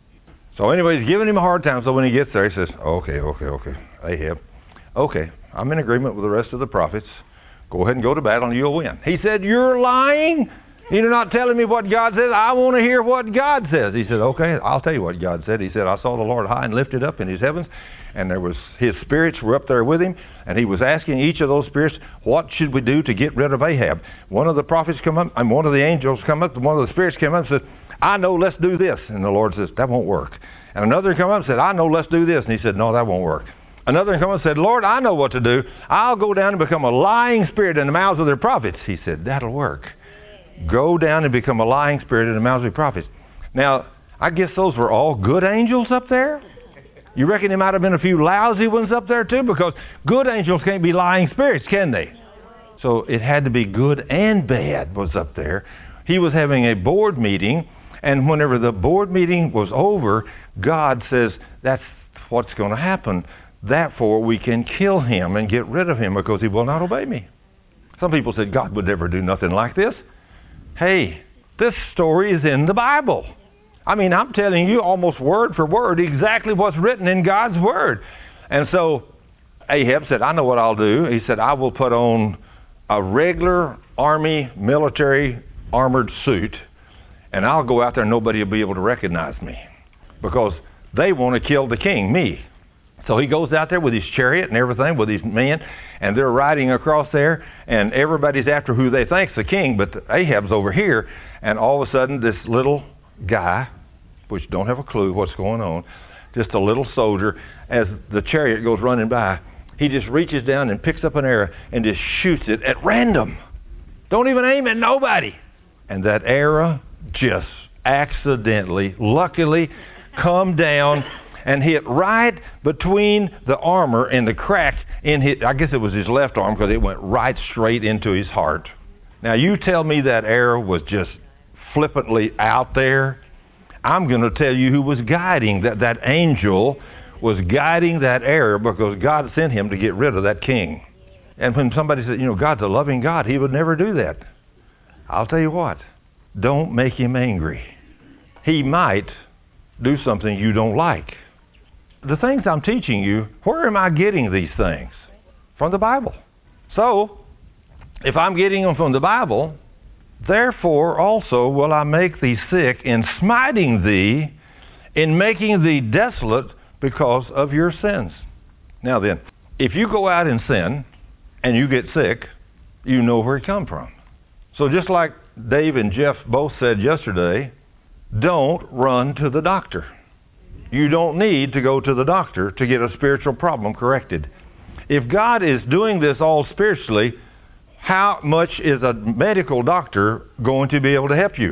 So anyway, he's giving him a hard time. So when he gets there, he says, okay, okay, okay, Ahab, okay, I'm in agreement with the rest of the prophets. Go ahead and go to battle and you'll win. He said, you're lying. You're not telling me what God says. I want to hear what God says. He said, okay, I'll tell you what God said. He said, I saw the Lord high and lifted up in his heavens, and there was his spirits were up there with him, and he was asking each of those spirits, what should we do to get rid of Ahab? One of the prophets come up, and one of the angels come up, and one of the spirits came up and said, I know, let's do this. And the Lord says, that won't work. And another come up and said, I know, let's do this. And he said, no, that won't work. Another come up and said, Lord, I know what to do. I'll go down and become a lying spirit in the mouths of their prophets. He said, that'll work. Go down and become a lying spirit in the mouths of your prophets. Now, I guess those were all good angels up there? You reckon there might have been a few lousy ones up there too? Because good angels can't be lying spirits, can they? So it had to be good and bad was up there. He was having a board meeting, and whenever the board meeting was over, God says, that's what's going to happen. Therefore, we can kill him and get rid of him because he will not obey me. Some people said God would never do nothing like this. Hey, this story is in the Bible. I mean, I'm telling you almost word for word exactly what's written in God's Word. And so Ahab said, I know what I'll do. He said, I will put on a regular army, military, armored suit, and I'll go out there and nobody will be able to recognize me because they want to kill the king, me. So he goes out there with his chariot and everything, with his men, and they're riding across there, and everybody's after who they think's the king, but Ahab's over here, and all of a sudden this little guy, which don't have a clue what's going on, just a little soldier, as the chariot goes running by, he just reaches down and picks up an arrow and just shoots it at random. Don't even aim at nobody. And that arrow just accidentally, luckily, come down and hit right between the armor and the crack in his, I guess it was his left arm because it went right straight into his heart. Now you tell me that arrow was just flippantly out there. I'm going to tell you who was guiding, that that angel was guiding that arrow because God sent him to get rid of that king. And when somebody said, you know, God's a loving God, he would never do that. I'll tell you what, don't make him angry. He might do something you don't like. The things I'm teaching you, where am I getting these things? From the Bible. So, if I'm getting them from the Bible, therefore also will I make thee sick in smiting thee, in making thee desolate because of your sins. Now then, if you go out and sin and you get sick, you know where it come from. So just like Dave and Jeff both said yesterday, don't run to the doctor. You don't need to go to the doctor to get a spiritual problem corrected. If God is doing this all spiritually, how much is a medical doctor going to be able to help you?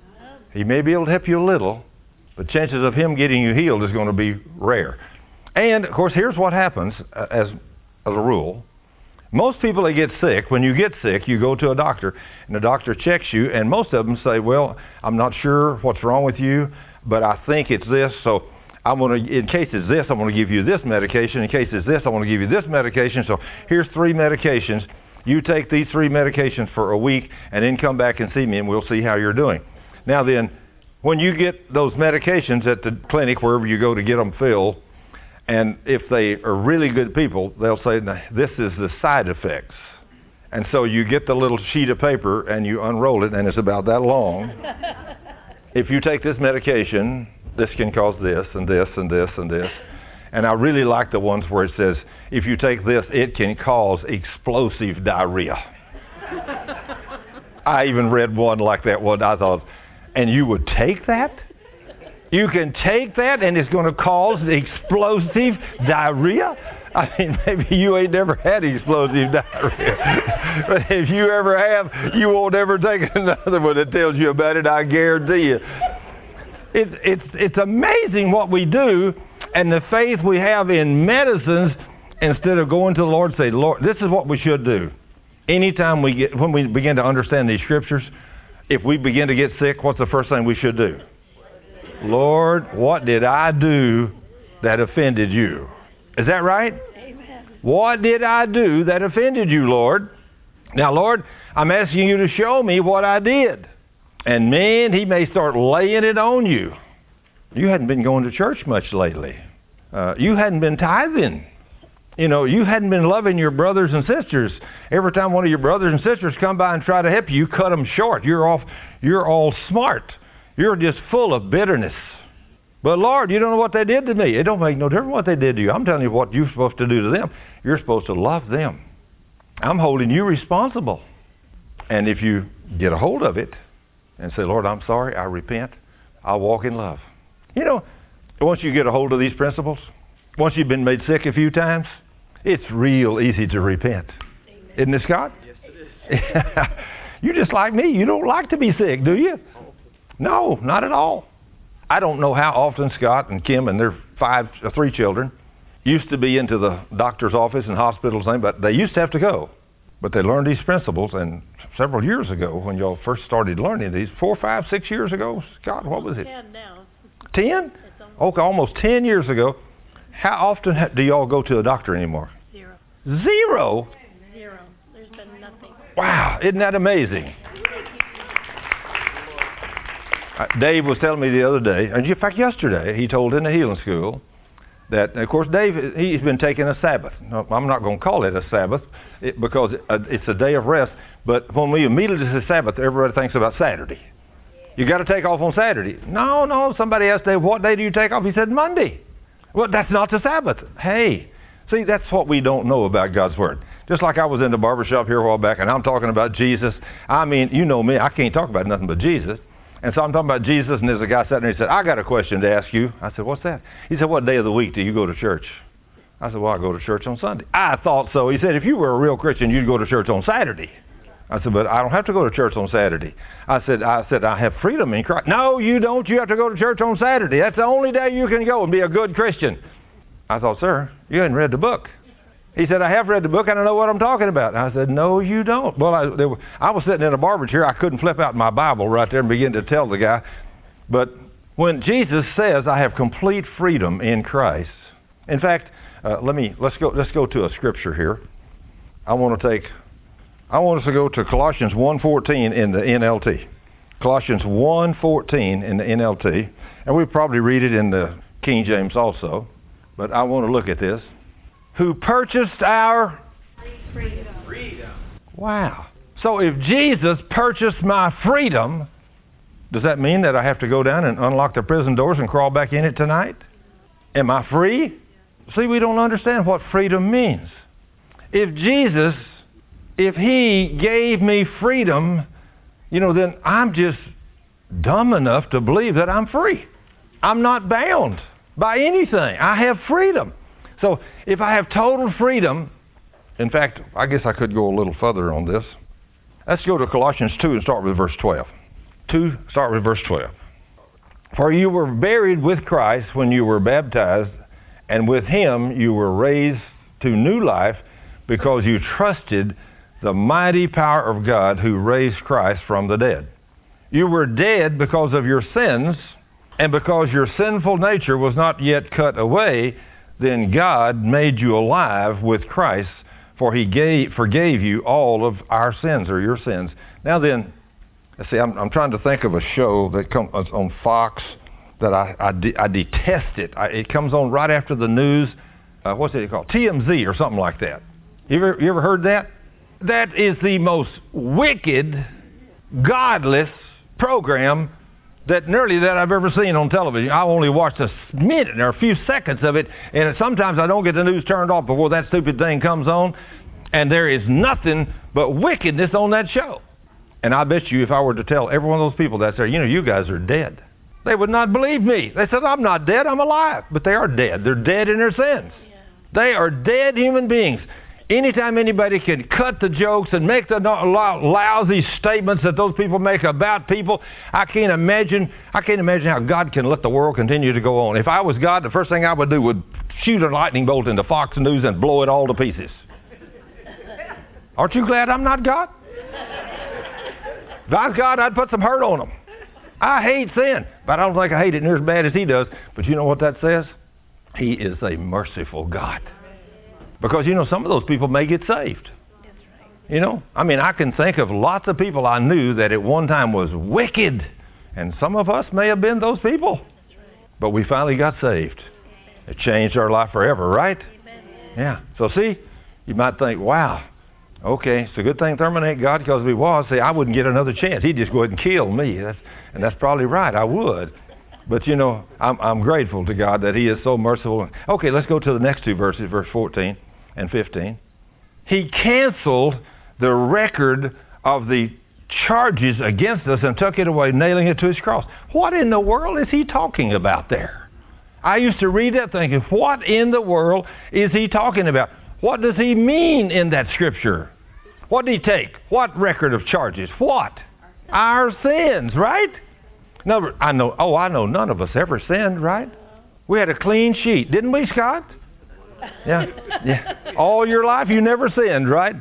He may be able to help you a little, but chances of him getting you healed is going to be rare. And, of course, here's what happens uh, as, as a rule. Most people that get sick, when you get sick, you go to a doctor, and the doctor checks you, and most of them say, well, I'm not sure what's wrong with you, but I think it's this, so I'm going to, in case it's this, I'm going to give you this medication. In case it's this, I want to give you this medication. So here's three medications. You take these three medications for a week, and then come back and see me, and we'll see how you're doing. Now then, when you get those medications at the clinic, wherever you go to get them filled, and if they are really good people, they'll say, this is the side effects. And so you get the little sheet of paper and you unroll it, and it's about that long. If you take this medication, this can cause this and this and this and this. And I really like the ones where it says, if you take this, it can cause explosive diarrhea. I even read one like that one. I thought, and you would take that? You can take that and it's going to cause explosive diarrhea? I mean, maybe you ain't never had explosive diarrhea. But if you ever have, you won't ever take another one that tells you about it, I guarantee you. It's, it's, it's amazing what we do and the faith we have in medicines instead of going to the Lord and say, Lord, this is what we should do. Anytime we get, when we begin to understand these scriptures, if we begin to get sick, what's the first thing we should do? Lord, what did I do that offended you? Is that right? Amen. What did I do that offended you, Lord? Now, Lord, I'm asking you to show me what I did. And man, he may start laying it on you. You hadn't been going to church much lately. Uh, you hadn't been tithing. You know, you hadn't been loving your brothers and sisters. Every time one of your brothers and sisters come by and try to help you, you cut them short. You're off. You're all smart. You're just full of bitterness. But Lord, you don't know what they did to me. It don't make no difference what they did to you. I'm telling you what you're supposed to do to them. You're supposed to love them. I'm holding you responsible. And if you get a hold of it and say, Lord, I'm sorry, I repent, I'll walk in love. You know, once you get a hold of these principles, once you've been made sick a few times, it's real easy to repent. Amen. Isn't it, Scott? Yes, it is. You're just like me. You don't like to be sick, do you? No, not at all. I don't know how often Scott and Kim and their five, uh, three children used to be into the doctor's office and hospitals, but they used to have to go. But they learned these principles, and several years ago, when y'all first started learning these, four, five, six years ago, Scott, what was it? Ten now. Ten? Okay, almost ten years ago. How often ha- do y'all go to a doctor anymore? Zero. Zero? Zero. There's been nothing. Wow, isn't that amazing? Uh, Dave was telling me the other day, and in fact yesterday, he told in the healing school that, of course, Dave, he's been taking a Sabbath. No, I'm not going to call it a Sabbath it, because it, uh, it's a day of rest, but when we immediately say Sabbath, everybody thinks about Saturday. You got to take off on Saturday. No, no, somebody asked Dave, what day do you take off? He said, Monday. Well, that's not the Sabbath. Hey, see, that's what we don't know about God's Word. Just like I was in the barbershop here a while back, and I'm talking about Jesus. I mean, you know me, I can't talk about nothing but Jesus. And so I'm talking about Jesus, and there's a guy sitting there, he said, I got a question to ask you. I said, what's that? He said, what day of the week do you go to church? I said, well, I go to church on Sunday. I thought so. He said, if you were a real Christian, you'd go to church on Saturday. I said, but I don't have to go to church on Saturday. I said, I said, I have freedom in Christ. No, you don't. You have to go to church on Saturday. That's the only day you can go and be a good Christian. I thought, sir, you hadn't read the book. He said, I have read the book, and I know what I'm talking about. I said, no, you don't. Well, I, there, I was sitting in a barber chair. I couldn't flip out my Bible right there and begin to tell the guy. But when Jesus says, I have complete freedom in Christ. In fact, uh, let me, let's go, let's go to a scripture here. I want to take, I want us to go to Colossians one fourteen in the N L T. Colossians one fourteen in the N L T. And we probably read it in the King James also. But I want to look at this. Who purchased our Freedom. Freedom. Wow. So if Jesus purchased my freedom, does that mean that I have to go down and unlock the prison doors and crawl back in it tonight? Am I free? See, we don't understand what freedom means. If Jesus, if he gave me freedom, you know, then I'm just dumb enough to believe that I'm free. I'm not bound by anything. I have freedom. So if I have total freedom, in fact, I guess I could go a little further on this. Let's go to Colossians two and start with verse twelve. two, start with verse twelve. For you were buried with Christ when you were baptized, and with him you were raised to new life because you trusted the mighty power of God who raised Christ from the dead. You were dead because of your sins, and because your sinful nature was not yet cut away, then God made you alive with Christ, for he gave, forgave you all of our sins, or your sins. Now then, let's see, I'm, I'm trying to think of a show that comes on Fox that I, I, de- I detest it. I, it comes on right after the news. Uh, what's it called? T M Z or something like that. You ever, you ever heard that? That is the most wicked, godless program that nearly that I've ever seen on television. I only watched a minute or a few seconds of it, and sometimes I don't get the news turned off before that stupid thing comes on, and there is nothing but wickedness on that show. And I bet you if I were to tell every one of those people that's there, you know, you guys are dead, they would not believe me. They said, I'm not dead, I'm alive. But they are dead. They're dead in their sins. Yeah. They are dead human beings. Anytime anybody can cut the jokes and make the lousy statements that those people make about people, I can't imagine, I can't imagine how God can let the world continue to go on. If I was God, the first thing I would do would shoot a lightning bolt into Fox News and blow it all to pieces. Aren't you glad I'm not God? If I was God, I'd put some hurt on them. I hate sin, but I don't think I hate it near as bad as he does. But you know what that says? He is a merciful God. Because, you know, some of those people may get saved. That's right. You know, I mean, I can think of lots of people I knew that at one time was wicked. And some of us may have been those people. That's right. But we finally got saved. It changed our life forever, right? Amen. Yeah. So see, you might think, wow, okay, it's a good thing Thurman ain't God, because if he was, see, I wouldn't get another chance. He'd just go ahead and kill me. That's, and that's probably right. I would. But, you know, I'm, I'm grateful to God that he is so merciful. Okay, let's go to the next two verses, verse fourteen and fifteen. He canceled the record of the charges against us and took it away, nailing it to his cross. What in the world is he talking about there? I used to read that thinking, what in the world is he talking about? What does he mean in that scripture? What did he take? What record of charges? What? Our sins, right? No, I know. Oh, I know. None of us ever sinned, right? We had a clean sheet, didn't we, Scott? Yeah, yeah. All your life you never sinned, right?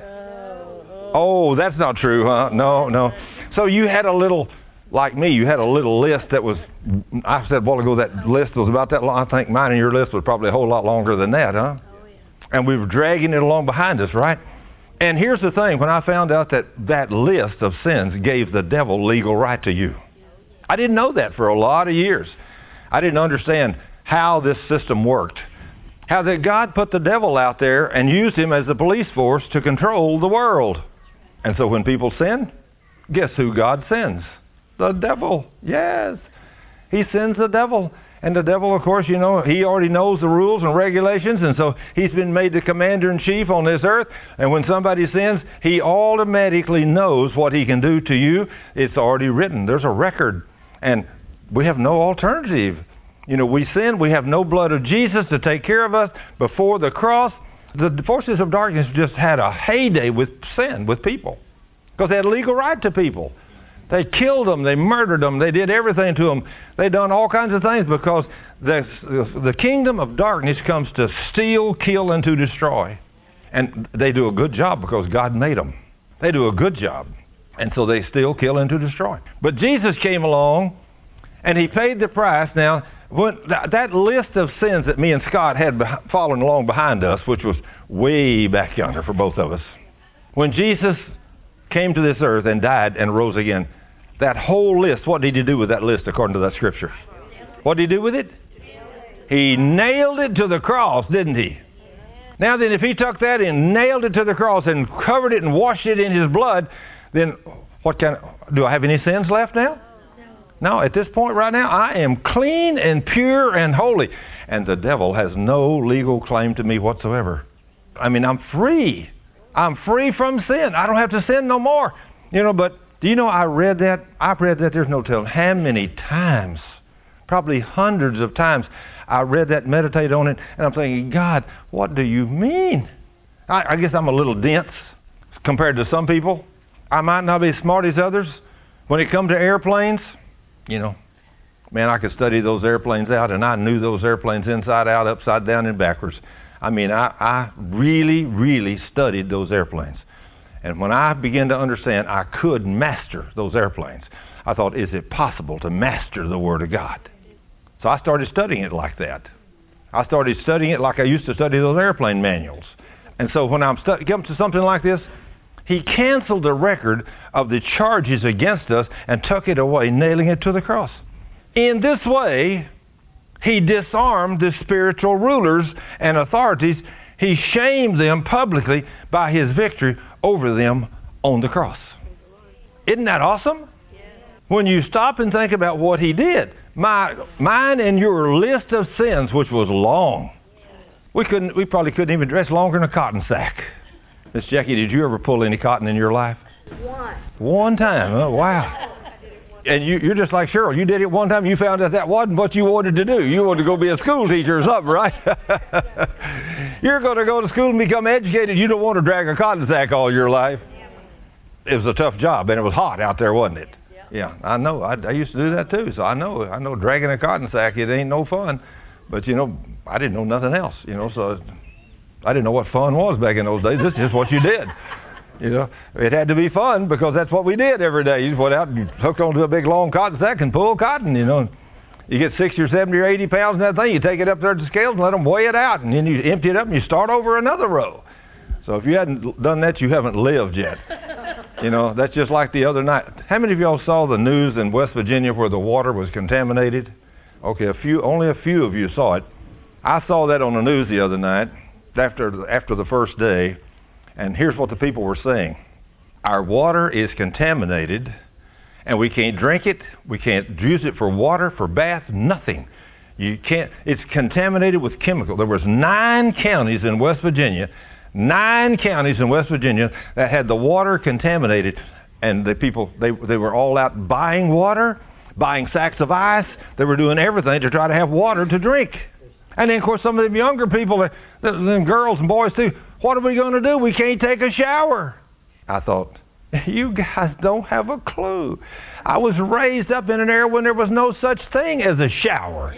Oh, that's not true, huh? No, no. So you had a little, like me, you had a little list that was, I said a while ago that list was about that long. I think mine and your list was probably a whole lot longer than that, huh? And we were dragging it along behind us, right? And here's the thing. When I found out that that list of sins gave the devil legal right to you. I didn't know that for a lot of years. I didn't understand how this system worked. How that God put the devil out there and used him as the police force to control the world. And so when people sin, guess who God sends? The devil. Yes. He sends the devil. And the devil, of course, you know, he already knows the rules and regulations, and so he's been made the commander-in-chief on this earth. And when somebody sins, he automatically knows what he can do to you. It's already written. There's a record. And we have no alternative. You know, we sin. We have no blood of Jesus to take care of us. Before the cross, the forces of darkness just had a heyday with sin, with people. Because they had legal right to people. They killed them. They murdered them. They did everything to them. They done all kinds of things because the, the kingdom of darkness comes to steal, kill, and to destroy. And they do a good job because God made them. They do a good job. And so they steal, kill, and to destroy. But Jesus came along, and he paid the price. Now, when that, that list of sins that me and Scott had beh- following along behind us, which was way back yonder for both of us, when Jesus came to this earth and died and rose again, that whole list, what did he do with that list according to that scripture? What did he do with it? He nailed it to the cross, didn't he? Now then, if he took that and nailed it to the cross and covered it and washed it in his blood, then what kind of, do I have any sins left now? No, at this point right now, I am clean and pure and holy. And the devil has no legal claim to me whatsoever. I mean, I'm free. I'm free from sin. I don't have to sin no more. You know, but do you know I read that? I've read that there's no telling how many times, probably hundreds of times, I read that, meditated on it, and I'm thinking, God, what do you mean? I, I guess I'm a little dense compared to some people. I might not be as smart as others. When it comes to airplanes, you know, man, I could study those airplanes out, and I knew those airplanes inside out, upside down, and backwards. I mean, I, I really, really studied those airplanes. And when I began to understand I could master those airplanes, I thought, is it possible to master the Word of God? So I started studying it like that. I started studying it like I used to study those airplane manuals. And so when I'm stu- come to something like this, he canceled the record of the charges against us and took it away, nailing it to the cross. In this way, he disarmed the spiritual rulers and authorities. He shamed them publicly by his victory over them on the cross. Isn't that awesome? when you stop and think about what he did, my, mine and your list of sins, which was long, we couldn't, we probably couldn't even dress longer than a cotton sack. Miss Jackie, did you ever pull any cotton in your life? One. One time. Oh, wow. And you, you're just like Cheryl. You did it one time. You found out that wasn't what you wanted to do. You wanted to go be a school teacher or something, right? You're going to go to school and become educated. You don't want to drag a cotton sack all your life. It was a tough job, and it was hot out there, wasn't it? Yeah, I know. I, I used to do that too. So I know. I know dragging a cotton sack, it ain't no fun. But you know, I didn't know nothing else. You know, so I didn't know what fun was back in those days. This is just what you did. You know, it had to be fun because that's what we did every day. You just went out and you hooked onto a big long cotton sack and pulled cotton, you know. You get sixty or seventy or eighty pounds in that thing, you take it up there to the scales and let them weigh it out, and then you empty it up and you start over another row. So if you hadn't done that, you haven't lived yet. You know, that's just like the other night. How many of y'all saw the news in West Virginia where the water was contaminated? Okay, a few, only a few of you saw it. I saw that on the news the other night after after the first day. And here's what the people were saying. Our water is contaminated, and we can't drink it. We can't use it for water, for bath, nothing. You can't. It's contaminated with chemical. There was nine counties in West Virginia, nine counties in West Virginia that had the water contaminated, and the people, they, they were all out buying water, buying sacks of ice. They were doing everything to try to have water to drink. And then, of course, some of them younger people, the, the girls and boys too, what are we going to do? We can't take a shower. I thought, you guys don't have a clue. I was raised up in an era when there was no such thing as a shower.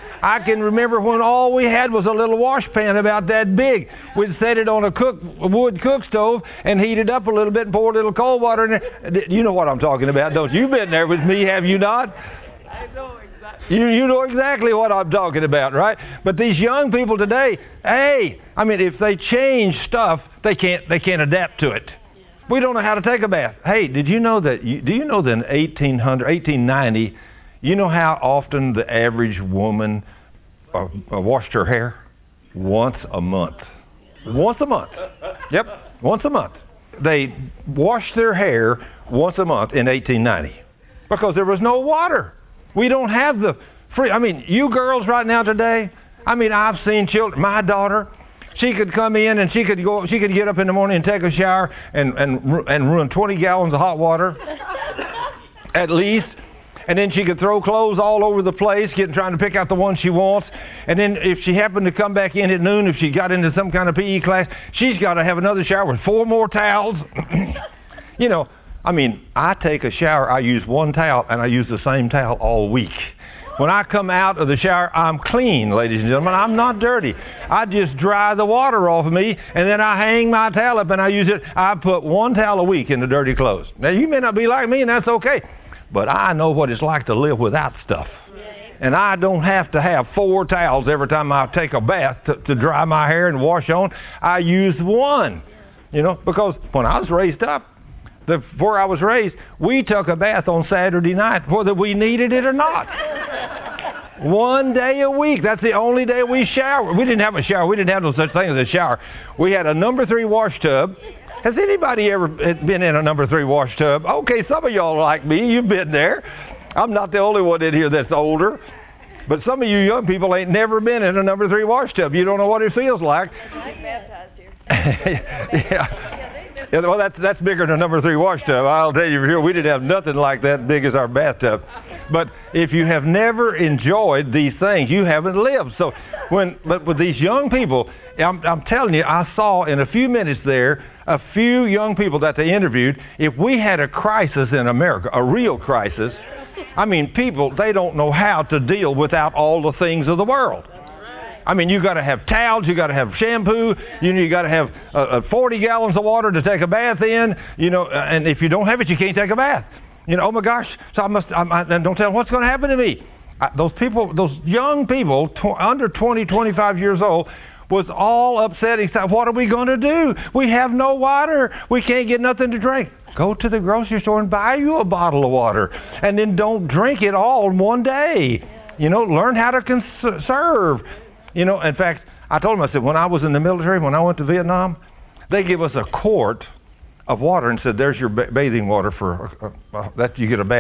I can remember when all we had was a little wash pan about that big. We'd set it on a cook, a wood cook stove and heat it up a little bit and pour a little cold water in it. You know what I'm talking about, don't you? You've been there with me, have you not? I know exactly. You, you know exactly what I'm talking about, right? But these young people today, hey, I mean, if they change stuff, they can't they can't adapt to it. We don't know how to take a bath. Hey, did you know that? You, do you know that in eighteen hundred, eighteen ninety, you know how often the average woman uh, uh, washed her hair? Once a month. Once a month. Yep, once a month. They washed their hair once a month in eighteen ninety because there was no water. We don't have the free. I mean, you girls right now today, I mean, I've seen children. My daughter, she could come in and she could go. She could get up in the morning and take a shower and and and ruin twenty gallons of hot water, at least. And then she could throw clothes all over the place, getting trying to pick out the one she wants. And then if she happened to come back in at noon, if she got into some kind of P E class, she's got to have another shower with four more towels. You know. I mean, I take a shower, I use one towel, and I use the same towel all week. When I come out of the shower, I'm clean, ladies and gentlemen. I'm not dirty. I just dry the water off of me, and then I hang my towel up and I use it. I put one towel a week in the dirty clothes. Now, you may not be like me, and that's okay. But I know what it's like to live without stuff. And I don't have to have four towels every time I take a bath to, to dry my hair and wash on. I use one, you know, because when I was raised up, The, where I was raised, we took a bath on Saturday night, whether we needed it or not. One day a week. That's the only day we showered. We didn't have a shower. We didn't have no such thing as a shower. We had a number three wash tub. Has anybody ever been in a number three wash tub? Okay, some of y'all like me. You've been there. I'm not the only one in here that's older. But some of you young people ain't never been in a number three wash tub. You don't know what it feels like. I'm baptized here. Yeah. Yeah, well, that's that's bigger than a number three wash tub. I'll tell you here, we didn't have nothing like that big as our bathtub. But if you have never enjoyed these things, you haven't lived. So when, but with these young people, I'm, I'm telling you, I saw in a few minutes there a few young people that they interviewed. If we had a crisis in America, a real crisis, I mean, people, they don't know how to deal without all the things of the world. I mean, you got to have towels, you got to have shampoo, you know, you got to have uh, uh, forty gallons of water to take a bath in, you know, uh, and if you don't have it, you can't take a bath. You know, oh my gosh, so I must, I, I, don't tell them what's going to happen to me. I, those people, those young people, tw- under twenty, twenty-five years old, was all upset. He said, what are we going to do? We have no water. We can't get nothing to drink. Go to the grocery store and buy you a bottle of water, and then don't drink it all in one day. You know, learn how to conserve. You know, in fact, I told him, I said, when I was in the military, when I went to Vietnam, they give us a quart of water and said, there's your ba- bathing water for uh, uh, that you get a bath.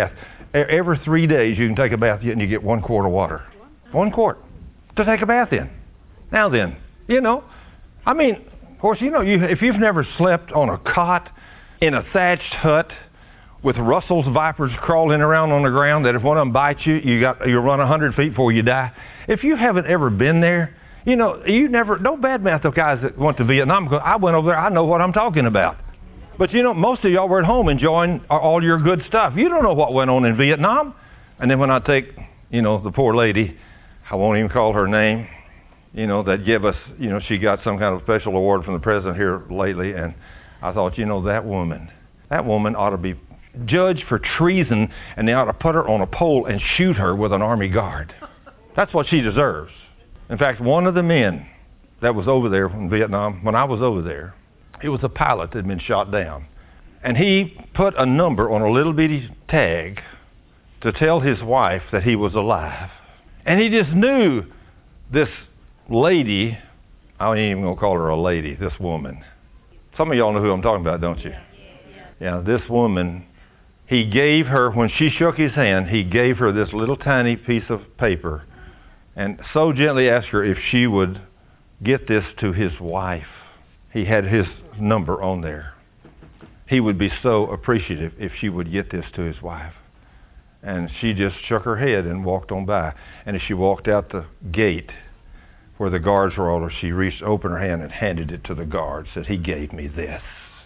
E- Every three days you can take a bath and you get one quart of water. One quart to take a bath in. Now then, you know, I mean, of course, you know, you, if you've never slept on a cot in a thatched hut with Russell's vipers crawling around on the ground, that if one of them bites you, you got you run a hundred feet before you die. If you haven't ever been there, you know, you never. No bad mouth of guys that went to Vietnam. I went over there. I know what I'm talking about. But you know, most of y'all were at home enjoying all your good stuff. You don't know what went on in Vietnam. And then when I take, you know, the poor lady, I won't even call her name, you know, that give us, you know, she got some kind of special award from the president here lately. And I thought, you know, that woman, that woman ought to be judged for treason, and they ought to put her on a pole and shoot her with an army guard. That's what she deserves. In fact, one of the men that was over there in Vietnam, when I was over there, he was a pilot that had been shot down. And he put a number on a little bitty tag to tell his wife that he was alive. And he just knew this lady, I ain't even going to call her a lady, this woman. Some of y'all know who I'm talking about, don't you? Yeah, this woman, he gave her, when she shook his hand, he gave her this little tiny piece of paper and so gently asked her if she would get this to his wife. He had his number on there. He would be so appreciative if she would get this to his wife. And she just shook her head and walked on by. And as she walked out the gate where the guards were all, she reached, opened her hand and handed it to the guard, said, "He gave me this."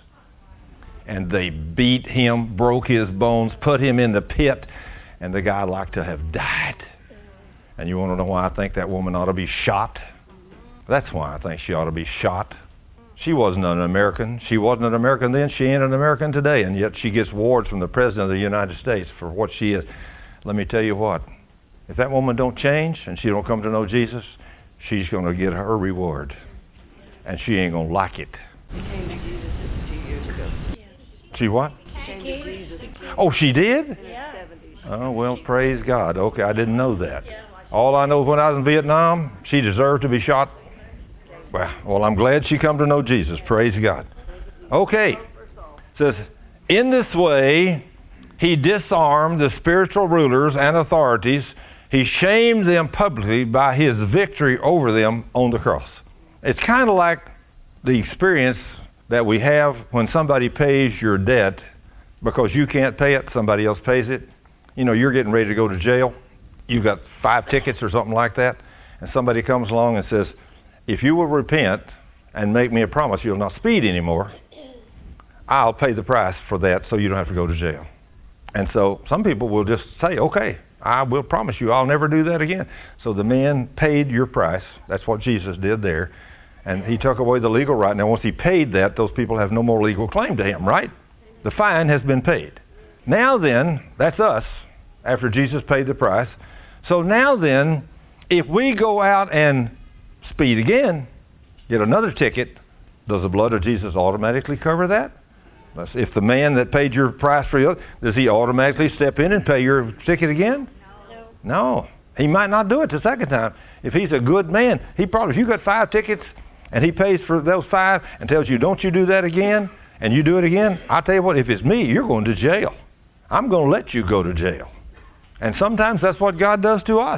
And they beat him, broke his bones, put him in the pit, and the guy like to have died. And you want to know why I think that woman ought to be shot? That's why I think she ought to be shot. She wasn't an American. She wasn't an American then. She ain't an American today. And yet she gets awards from the President of the United States for what she is. Let me tell you what. If that woman don't change and she don't come to know Jesus, she's going to get her reward. And she ain't going to like it. She came to Jesus fifty-two years ago. She what? She came to Jesus. Oh, she did? Yeah. Oh, well, praise God. Okay, I didn't know that. All I know is when I was in Vietnam, she deserved to be shot. Well, well, I'm glad she come to know Jesus. Praise God. Okay. It says, in this way, he disarmed the spiritual rulers and authorities. He shamed them publicly by his victory over them on the cross. It's kind of like the experience that we have when somebody pays your debt because you can't pay it, somebody else pays it. You know, you're getting ready to go to jail. You've got five tickets or something like that, and somebody comes along and says, if you will repent and make me a promise you'll not speed anymore, I'll pay the price for that so you don't have to go to jail. And so some people will just say, okay, I will promise you I'll never do that again. So the man paid your price. That's what Jesus did there. And he took away the legal right. Now, once he paid that, those people have no more legal claim to him, right? The fine has been paid. Now then, that's us, after Jesus paid the price. So now then, if we go out and speed again, get another ticket, does the blood of Jesus automatically cover that? If the man that paid your price for you, does he automatically step in and pay your ticket again? No. No. He might not do it the second time. If he's a good man, he probably, if you got five tickets and he pays for those five and tells you, don't you do that again, and you do it again, I'll tell you what, if it's me, you're going to jail. I'm going to let you go to jail. And sometimes that's what God does to us.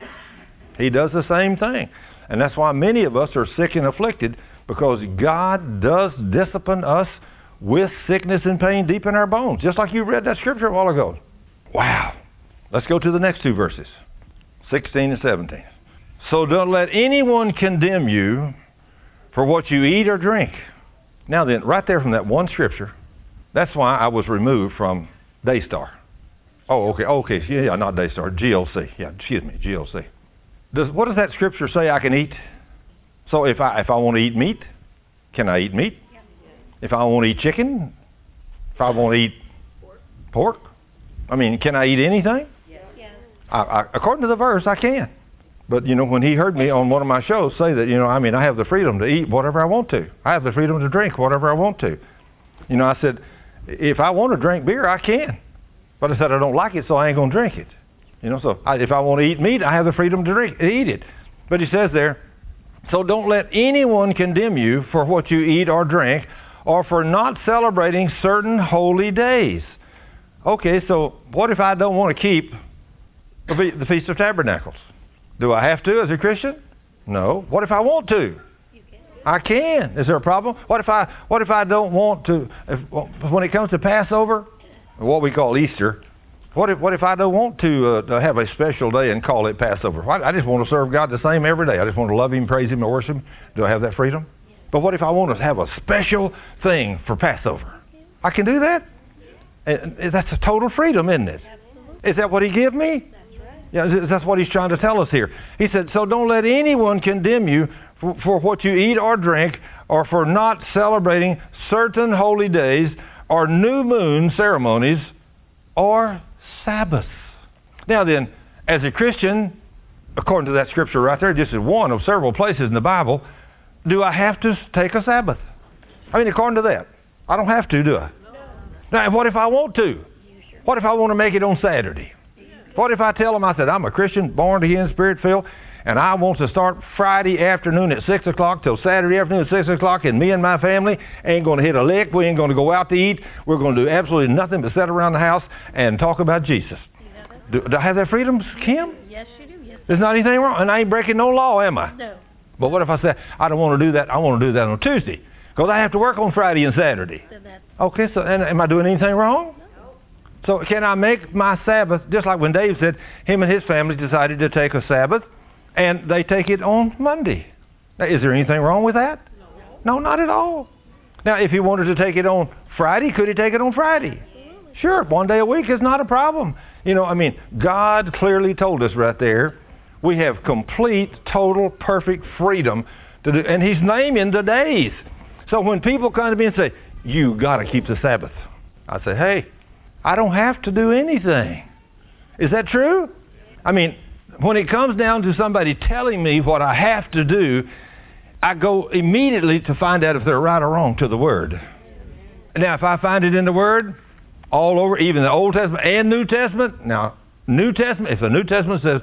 He does the same thing. And that's why many of us are sick and afflicted, because God does discipline us with sickness and pain deep in our bones, just like you read that scripture a while ago. Wow. Let's go to the next two verses, sixteen and seventeen. So don't let anyone condemn you for what you eat or drink. Now then, right there from that one scripture, that's why I was removed from Daystar. Oh, okay, okay, yeah, not Daystar, G L C. Yeah, excuse me, G L C. Does, what does that scripture say I can eat? So if I if I want to eat meat, can I eat meat? If I want to eat chicken, if I want to eat pork, I mean, can I eat anything? Yes. I, I, according to the verse, I can. But, you know, when he heard me on one of my shows say that, you know, I mean, I have the freedom to eat whatever I want to. I have the freedom to drink whatever I want to. You know, I said, if I want to drink beer, I can. But I said, I don't like it, so I ain't going to drink it. You know, so I, if I want to eat meat, I have the freedom to drink, eat it. But he says there, so don't let anyone condemn you for what you eat or drink, or for not celebrating certain holy days. Okay, so what if I don't want to keep the Fe- the Feast of Tabernacles? Do I have to as a Christian? No. What if I want to? You can. I can. Is there a problem? What if I what if I don't want to? If, when it comes to Passover, what we call Easter, what if what if I don't want to, uh, to have a special day and call it Passover? I, I just want to serve God the same every day. I just want to love Him, praise Him, and worship Him. Do I have that freedom? But what if I want to have a special thing for Passover? I can do that. And, and that's a total freedom, isn't it? Absolutely. Is that what He gave me? That's right. Yeah, that's what He's trying to tell us here. He said, so don't let anyone condemn you for, for what you eat or drink, or for not celebrating certain holy days, or new moon ceremonies, or Sabbaths. Now then, as a Christian, according to that scripture right there, just in one of several places in the Bible, do I have to take a Sabbath? I mean, according to that, I don't have to, do I? Now, what if I want to? What if I want to make it on Saturday? What if I tell them, I said, I'm a Christian, born again, Spirit-filled, and I want to start Friday afternoon at six o'clock till Saturday afternoon at six o'clock, and me and my family ain't going to hit a lick. We ain't going to go out to eat. We're going to do absolutely nothing but sit around the house and talk about Jesus. Do, do I have that freedom, Kim? Yes, you do. Yes. There's not anything wrong, and I ain't breaking no law, am I? No. But what if I say, I don't want to do that, I want to do that on Tuesday, because I have to work on Friday and Saturday. So that's Okay, so and, am I doing anything wrong? So can I make my Sabbath, just like when Dave said, him and his family decided to take a Sabbath, and they take it on Monday. Now, is there anything wrong with that? No. No, not at all. Now, if he wanted to take it on Friday, could he take it on Friday? absolutely. Sure, one day a week is not a problem. You know, I mean, God clearly told us right there, we have complete, total, perfect freedom to do, and He's naming the days. So when people come to me and say, you got to keep the Sabbath, I say, hey, I don't have to do anything. Is that true? I mean, when it comes down to somebody telling me what I have to do, I go immediately to find out if they're right or wrong to the Word. Now, if I find it in the Word, all over, even the Old Testament and New Testament, now, New Testament, if the New Testament says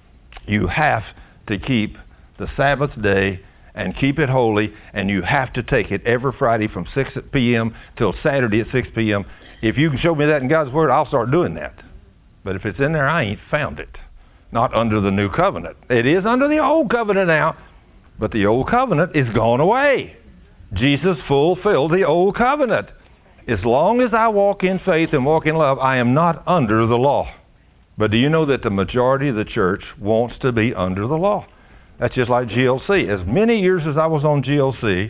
you have to keep the Sabbath day and keep it holy, and you have to take it every Friday from six p.m. till Saturday at six p.m., if you can show me that in God's Word, I'll start doing that. But if it's in there, I ain't found it. Not under the New Covenant. It is under the Old Covenant now, but the Old Covenant is gone away. Jesus fulfilled the Old Covenant. As long as I walk in faith and walk in love, I am not under the law. But do you know that the majority of the church wants to be under the law? That's just like G L C. As many years as I was on G L C,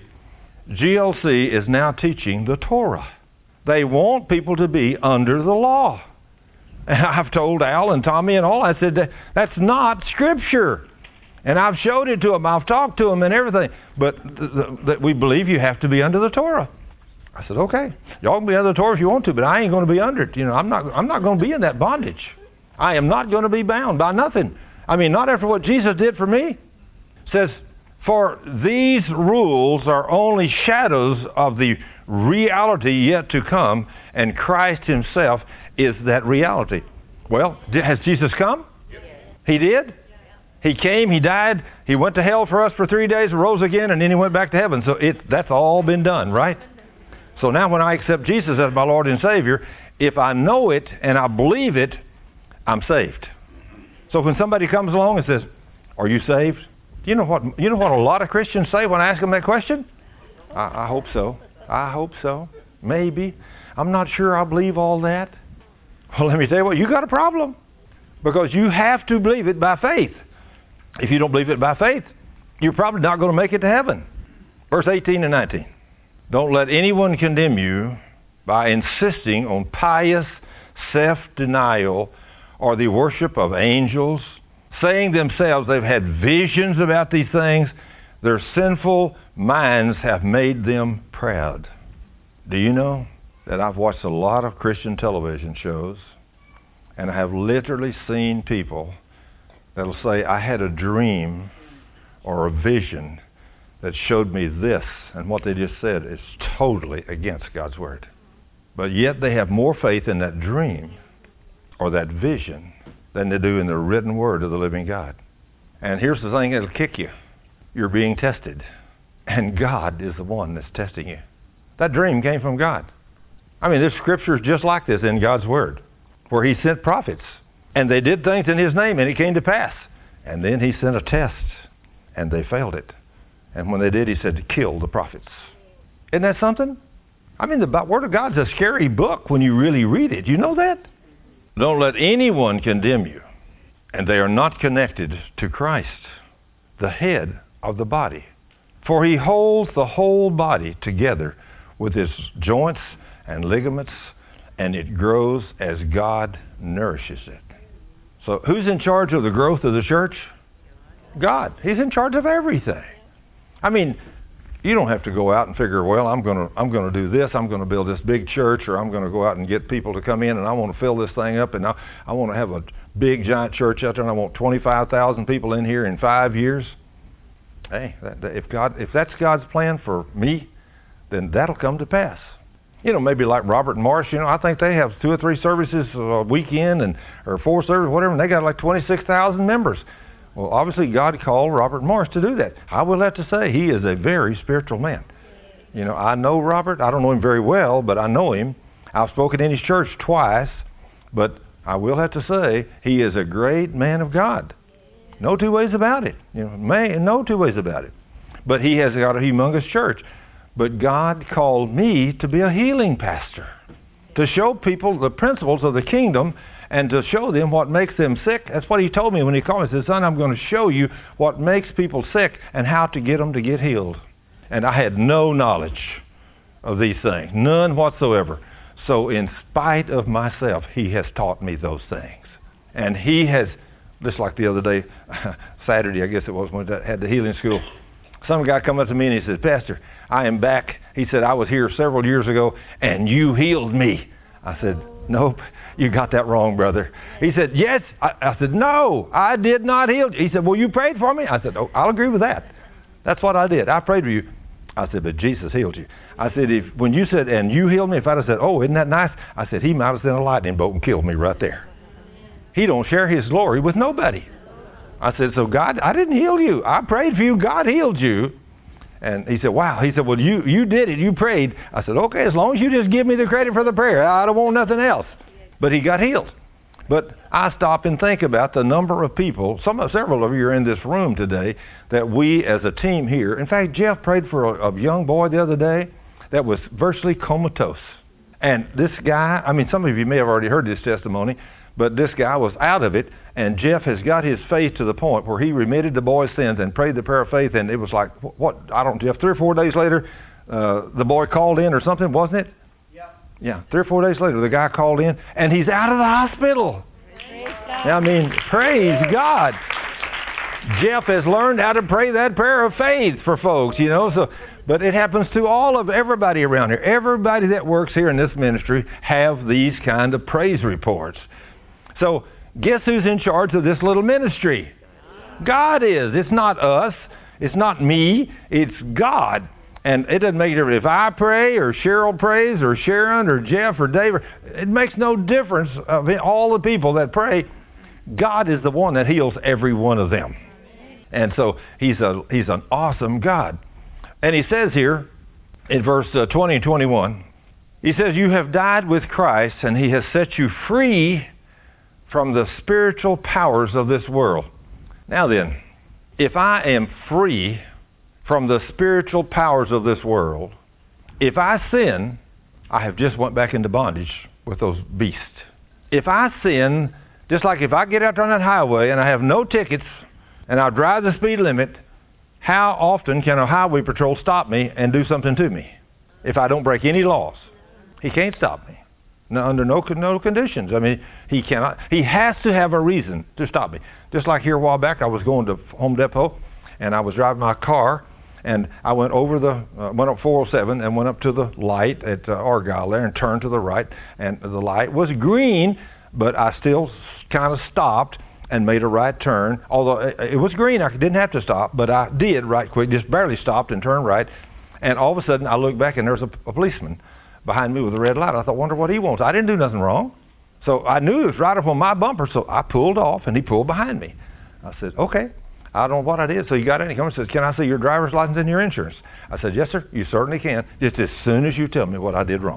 G L C is now teaching the Torah. They want people to be under the law. And I've told Al and Tommy and all, I said, that, that's not Scripture. And I've showed it to them. I've talked to them and everything. But th- th- that we believe you have to be under the Torah. I said, okay, y'all can be under the Torah if you want to, but I ain't going to be under it. You know, I'm not, I'm not going to be in that bondage. I am not going to be bound by nothing. I mean, not after what Jesus did for me. It says, for these rules are only shadows of the reality yet to come, and Christ Himself is that reality. Well, has Jesus come? Yes. He did? He came, He died, He went to hell for us for three days, rose again, and then He went back to heaven. So it, that's all been done, right? So now when I accept Jesus as my Lord and Savior, if I know it and I believe it, I'm saved. So when somebody comes along and says, are you saved? You know what, you know what a lot of Christians say when I ask them that question? I, I hope so. I hope so. Maybe. I'm not sure I believe all that. Well, let me tell you what, you got a problem. Because you have to believe it by faith. If you don't believe it by faith, you're probably not going to make it to heaven. Verse eighteen and nineteen. Don't let anyone condemn you by insisting on pious self-denial or the worship of angels, saying themselves they've had visions about these things. Their sinful minds have made them proud. Do you know that I've watched a lot of Christian television shows, and I have literally seen people that'll say, I had a dream or a vision that showed me this, and what they just said is totally against God's Word. But yet they have more faith in that dream or that vision than they do in the written Word of the living God. And here's the thing that'll kick you. You're being tested, and God is the one that's testing you. That dream came from God. I mean, there's scriptures just like this in God's Word, where He sent prophets, and they did things in His name, and it came to pass. And then He sent a test, and they failed it. And when they did, He said to kill the prophets. Isn't that something? I mean, the Word of God's a scary book when you really read it. You know that? Don't let anyone condemn you, and they are not connected to Christ, the head of the body. For He holds the whole body together with its joints and ligaments, and it grows as God nourishes it. So who's in charge of the growth of the church? God. He's in charge of everything. I mean, you don't have to go out and figure, well, I'm going to I'm going to do this. I'm going to build this big church, or I'm going to go out and get people to come in, and I want to fill this thing up, and I, I want to have a big, giant church out there, and I want twenty-five thousand people in here in five years. Hey, that, that, if God, if that's God's plan for me, then that'll come to pass. You know, maybe like Robert and Morris, you know, I think they have two or three services a weekend, and or four services, whatever, and they got like twenty-six thousand members. Well, obviously God called Robert Morris to do that. I will have to say he is a very spiritual man. You know, I know Robert. I don't know him very well, but I know him. I've spoken in his church twice, but I will have to say he is a great man of God. No two ways about it. You know, man, no two ways about it. But he has got a humongous church. But God called me to be a healing pastor, to show people the principles of the kingdom and to show them what makes them sick. That's what He told me when He called me. He said, son, I'm going to show you what makes people sick and how to get them to get healed. And I had no knowledge of these things, none whatsoever. So in spite of myself, He has taught me those things. And He has, just like the other day, Saturday, I guess it was, when I had the healing school, some guy come up to me and he said, Pastor, I am back. He said, I was here several years ago, and you healed me. I said, nope, you got that wrong, brother. He said, yes. I, I said, no, I did not heal you. He said, well, you prayed for me? I said, oh, I'll agree with that. That's what I did. I prayed for you. I said, but Jesus healed you. I said, if when you said, and you healed me, if I'd have said, oh, isn't that nice? I said, He might have sent a lightning bolt and killed me right there. He don't share His glory with nobody. I said, so God, I didn't heal you. I prayed for you. God healed you. And he said, wow. He said, well, you, you did it. You prayed. I said, okay, as long as you just give me the credit for the prayer, I don't want nothing else. But he got healed. But I stop and think about the number of people, some several of you are in this room today, that we as a team here, in fact, Jeff prayed for a, a young boy the other day that was virtually comatose. And this guy, I mean, some of you may have already heard this testimony, but this guy was out of it, and Jeff has got his faith to the point where he remitted the boy's sins and prayed the prayer of faith, and it was like, what, I don't, Jeff, three or four days later, uh, the boy called in or something, wasn't it? Yeah. Yeah, three or four days later, the guy called in, and he's out of the hospital. I mean, praise God. Jeff has learned how to pray that prayer of faith for folks, you know, so, but it happens to all of everybody around here. Everybody that works here in this ministry have these kind of praise reports. So, guess who's in charge of this little ministry? God is. It's not us. It's not me. It's God. And it doesn't make a difference if I pray or Cheryl prays or Sharon or Jeff or Dave. It makes no difference of all the people that pray. God is the one that heals every one of them. And so he's a he's an awesome God. And he says here in verse uh, twenty and twenty-one, he says, you have died with Christ, and He has set you free from the spiritual powers of this world. Now then, if I am free from the spiritual powers of this world, if I sin, I have just went back into bondage with those beasts. If I sin, just like if I get out on that highway and I have no tickets and I drive the speed limit, how often can a highway patrol stop me and do something to me if I don't break any laws? He can't stop me. No, under no no conditions. I mean, he cannot. He has to have a reason to stop me. Just like here a while back, I was going to Home Depot, and I was driving my car, and I went over the uh, went up four oh seven and went up to the light at uh, Argyle there, and turned to the right, and the light was green, but I still kind of stopped and made a right turn. Although it, it was green, I didn't have to stop, but I did right quick, just barely stopped and turned right, and all of a sudden I looked back, and there was a, a policeman behind me with a red light. I thought, wonder what he wants. I didn't do nothing wrong. So I knew it was right up on my bumper, so I pulled off, and he pulled behind me. I said, okay, I don't know what I did. So he got in, he comes and says, can I see your driver's license and your insurance? I said, yes, sir, you certainly can, just as soon as you tell me what I did wrong.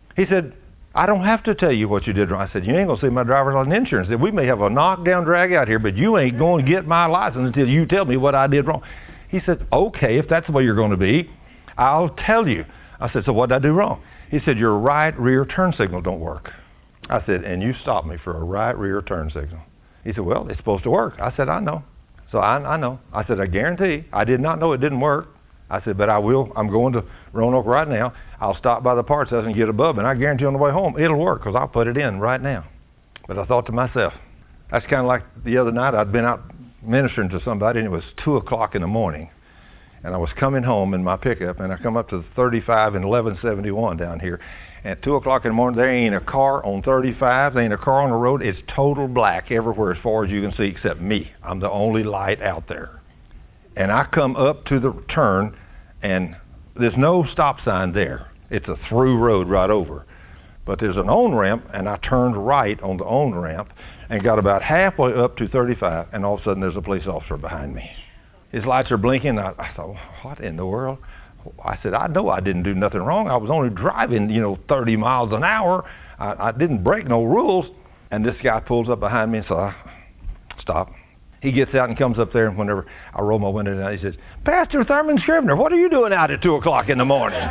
He said, I don't have to tell you what you did wrong. I said, you ain't going to see my driver's license insurance. He said, we may have a knockdown drag out here, but you ain't going to get my license until you tell me what I did wrong. He said, okay, if that's the way you're going to be, I'll tell you. I said, so what did I do wrong? He said, your right rear turn signal don't work. I said, and you stopped me for a right rear turn signal. He said, well, it's supposed to work. I said, I know. So I, I know. I said, I guarantee. I did not know it didn't work. I said, but I will. I'm going to Roanoke right now. I'll stop by the parts house and get a bulb, and I guarantee on the way home it'll work because I'll put it in right now. But I thought to myself, that's kind of like the other night I'd been out ministering to somebody, and it was two o'clock in the morning, and I was coming home in my pickup, and I come up to thirty-five and eleven seventy-one down here. And at two o'clock in the morning, there ain't a car on thirty-five, there ain't a car on the road. It's total black everywhere as far as you can see except me. I'm the only light out there. And I come up to the turn, and there's no stop sign there. It's a through road right over. But there's an on-ramp, and I turned right on the on-ramp and got about halfway up to thirty-five, and all of a sudden there's a police officer behind me. His lights are blinking. I, I thought, what in the world? I said, I know I didn't do nothing wrong. I was only driving, you know, thirty miles an hour. I, I didn't break no rules. And this guy pulls up behind me, so I stop. He gets out and comes up there, and whenever I roll my window down, he says, Pastor Thurman Scrivener, what are you doing out at two o'clock in the morning?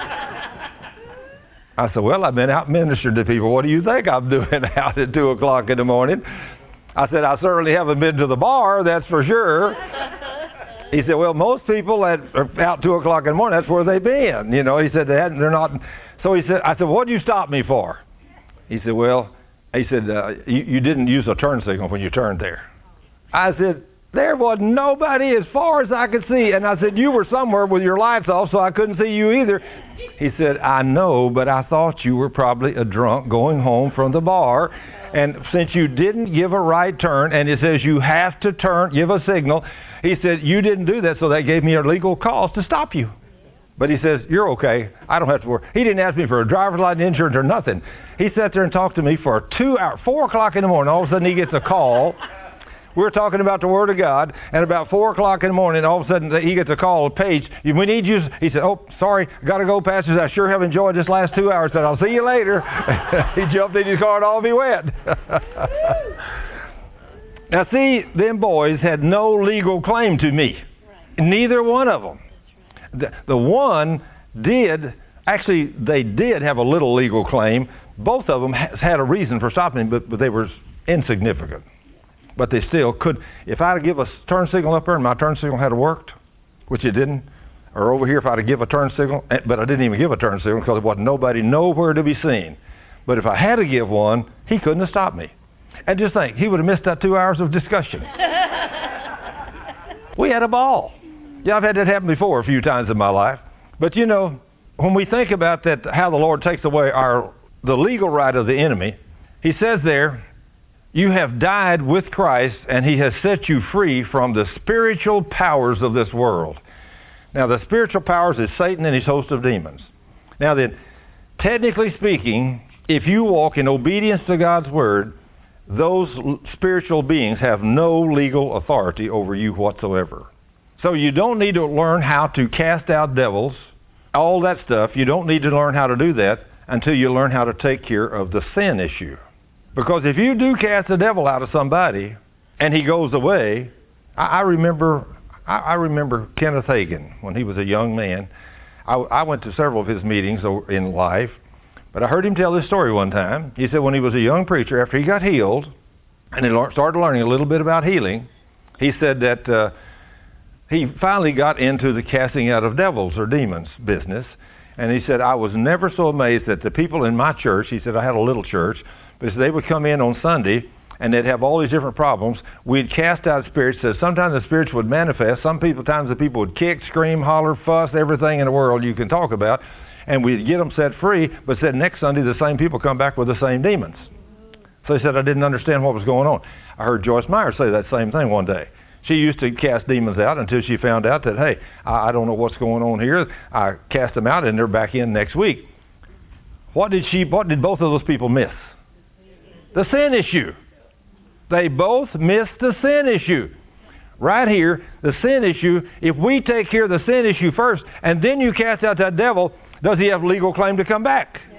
I said, well, I've been out ministering to people. What do you think I'm doing out at two o'clock in the morning? I said, I certainly haven't been to the bar, that's for sure. He said, well, most people that are out two o'clock in the morning, that's where they've been. You know, he said, they hadn't, they're not. So he said, I said, what did you stop me for? He said, well, he said, uh, you, you didn't use a turn signal when you turned there. I said, there wasn't nobody as far as I could see. And I said, you were somewhere with your lights off, so I couldn't see you either. He said, I know, but I thought you were probably a drunk going home from the bar. And since you didn't give a right turn, and it says you have to turn, give a signal, he said, you didn't do that, so that gave me a legal cause to stop you. But he says, you're okay. I don't have to worry. He didn't ask me for a driver's license, insurance, or nothing. He sat there and talked to me for two hours, four o'clock in the morning. All of a sudden, he gets a call. We're talking about the Word of God, and about four o'clock in the morning, all of a sudden, he gets a call, Paige, we need you. He said, oh, sorry, got to go, Pastor. I sure have enjoyed this last two hours. Said, I'll see you later. He jumped in his car and all of me went. Now, see, them boys had no legal claim to me. Right. Neither one of them. Right. The, the one did, actually, they did have a little legal claim. Both of them ha- had a reason for stopping me, but, but they were insignificant. But they still could. If I'd have give a turn signal up there and my turn signal had worked, which it didn't, or over here if I'd have give a turn signal, but I didn't even give a turn signal because there wasn't nobody nowhere to be seen. But if I had to give one, he couldn't have stopped me. And just think, he would have missed that two hours of discussion. We had a ball. Yeah, I've had that happen before a few times in my life. But you know, when we think about that, how the Lord takes away our the legal right of the enemy, he says there, you have died with Christ, and he has set you free from the spiritual powers of this world. Now, the spiritual powers is Satan and his host of demons. Now then, technically speaking, if you walk in obedience to God's word, those spiritual beings have no legal authority over you whatsoever. So you don't need to learn how to cast out devils, all that stuff. You don't need to learn how to do that until you learn how to take care of the sin issue. Because if you do cast the devil out of somebody and he goes away, I, I remember I, I remember Kenneth Hagin when he was a young man. I, I went to several of his meetings in life, but I heard him tell this story one time. He said when he was a young preacher, after he got healed, and he learned, started learning a little bit about healing, he said that uh, he finally got into the casting out of devils or demons business. And he said, I was never so amazed that the people in my church, he said, I had a little church, but they would come in on Sunday and they'd have all these different problems. We'd cast out spirits. So sometimes the spirits would manifest. Some people, times the people would kick, scream, holler, fuss, everything in the world you can talk about. And we'd get them set free, but said next Sunday the same people come back with the same demons. So he said, I didn't understand what was going on. I heard Joyce Meyer say that same thing one day. She used to cast demons out until she found out that, hey, I, I don't know what's going on here. I cast them out and they're back in next week. What did she, what did both of those people miss? The sin issue. They both missed the sin issue. Right here, the sin issue, if we take care of the sin issue first, and then you cast out that devil, does he have legal claim to come back?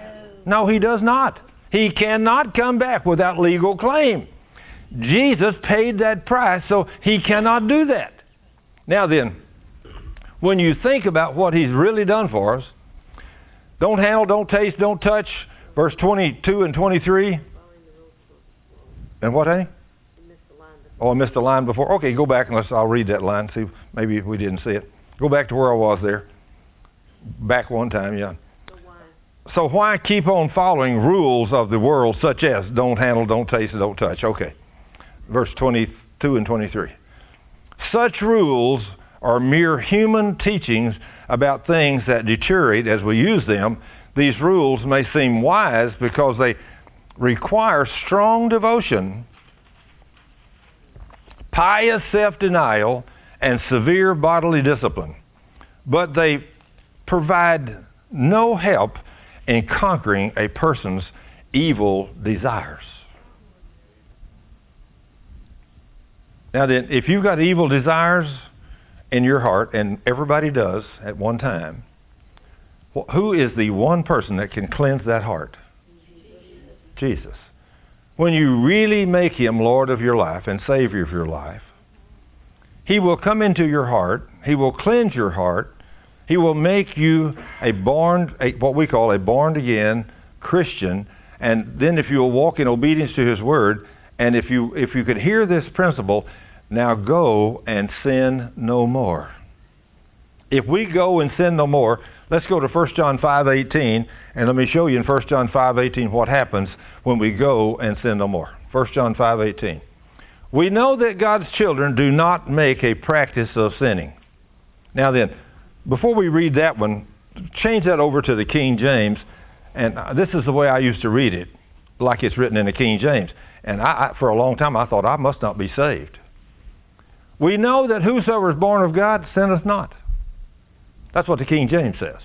No, he does not. He cannot come back without legal claim. Jesus paid that price, so he cannot do that. Now then, when you think about what he's really done for us, don't handle, don't taste, don't touch, verse twenty-two and twenty-three. And what, honey? Oh, I missed the line before. Okay, go back and let's, I'll read that line, see, maybe we didn't see it. Go back to where I was there. Back one time, yeah. So why? So why keep on following rules of the world such as don't handle, don't taste, don't touch? Okay. Verse twenty-two and twenty-three. Such rules are mere human teachings about things that deteriorate as we use them. These rules may seem wise because they require strong devotion, pious self-denial, and severe bodily discipline. But they provide no help in conquering a person's evil desires. Now then, if you've got evil desires in your heart, and everybody does at one time, well, who is the one person that can cleanse that heart? Jesus. Jesus. When you really make him Lord of your life and Savior of your life, he will come into your heart, he will cleanse your heart, he will make you a born, a, what we call a born-again Christian, and then if you will walk in obedience to his word, and if you if you could hear this principle, now go and sin no more. If we go and sin no more, let's go to First John five eighteen, and let me show you in First John five eighteen what happens when we go and sin no more. First John five eighteen. We know that God's children do not make a practice of sinning. Now then, before we read that one, change that over to the King James, and this is the way I used to read it, like it's written in the King James. And I, I, for a long time I thought I must not be saved. We know that whosoever is born of God sinneth not. That's what the King James says.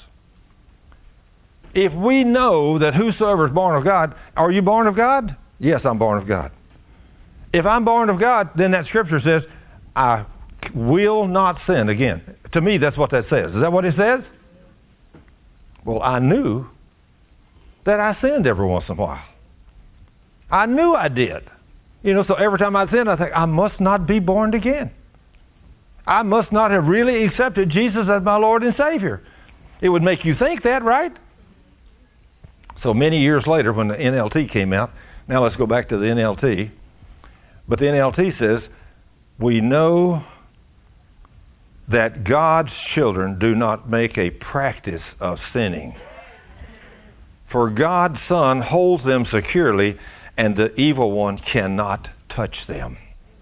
If we know that whosoever is born of God, are you born of God? Yes, I'm born of God. If I'm born of God, then that scripture says, I will not sin again. To me, that's what that says. Is that what it says? Well, I knew that I sinned every once in a while. I knew I did. You know, so every time I sin, I think, I must not be born again. I must not have really accepted Jesus as my Lord and Savior. It would make you think that, right? So many years later, when the N L T came out, now let's go back to the N L T. But the N L T says, we know that God's children do not make a practice of sinning. For God's Son holds them securely, and the evil one cannot touch them.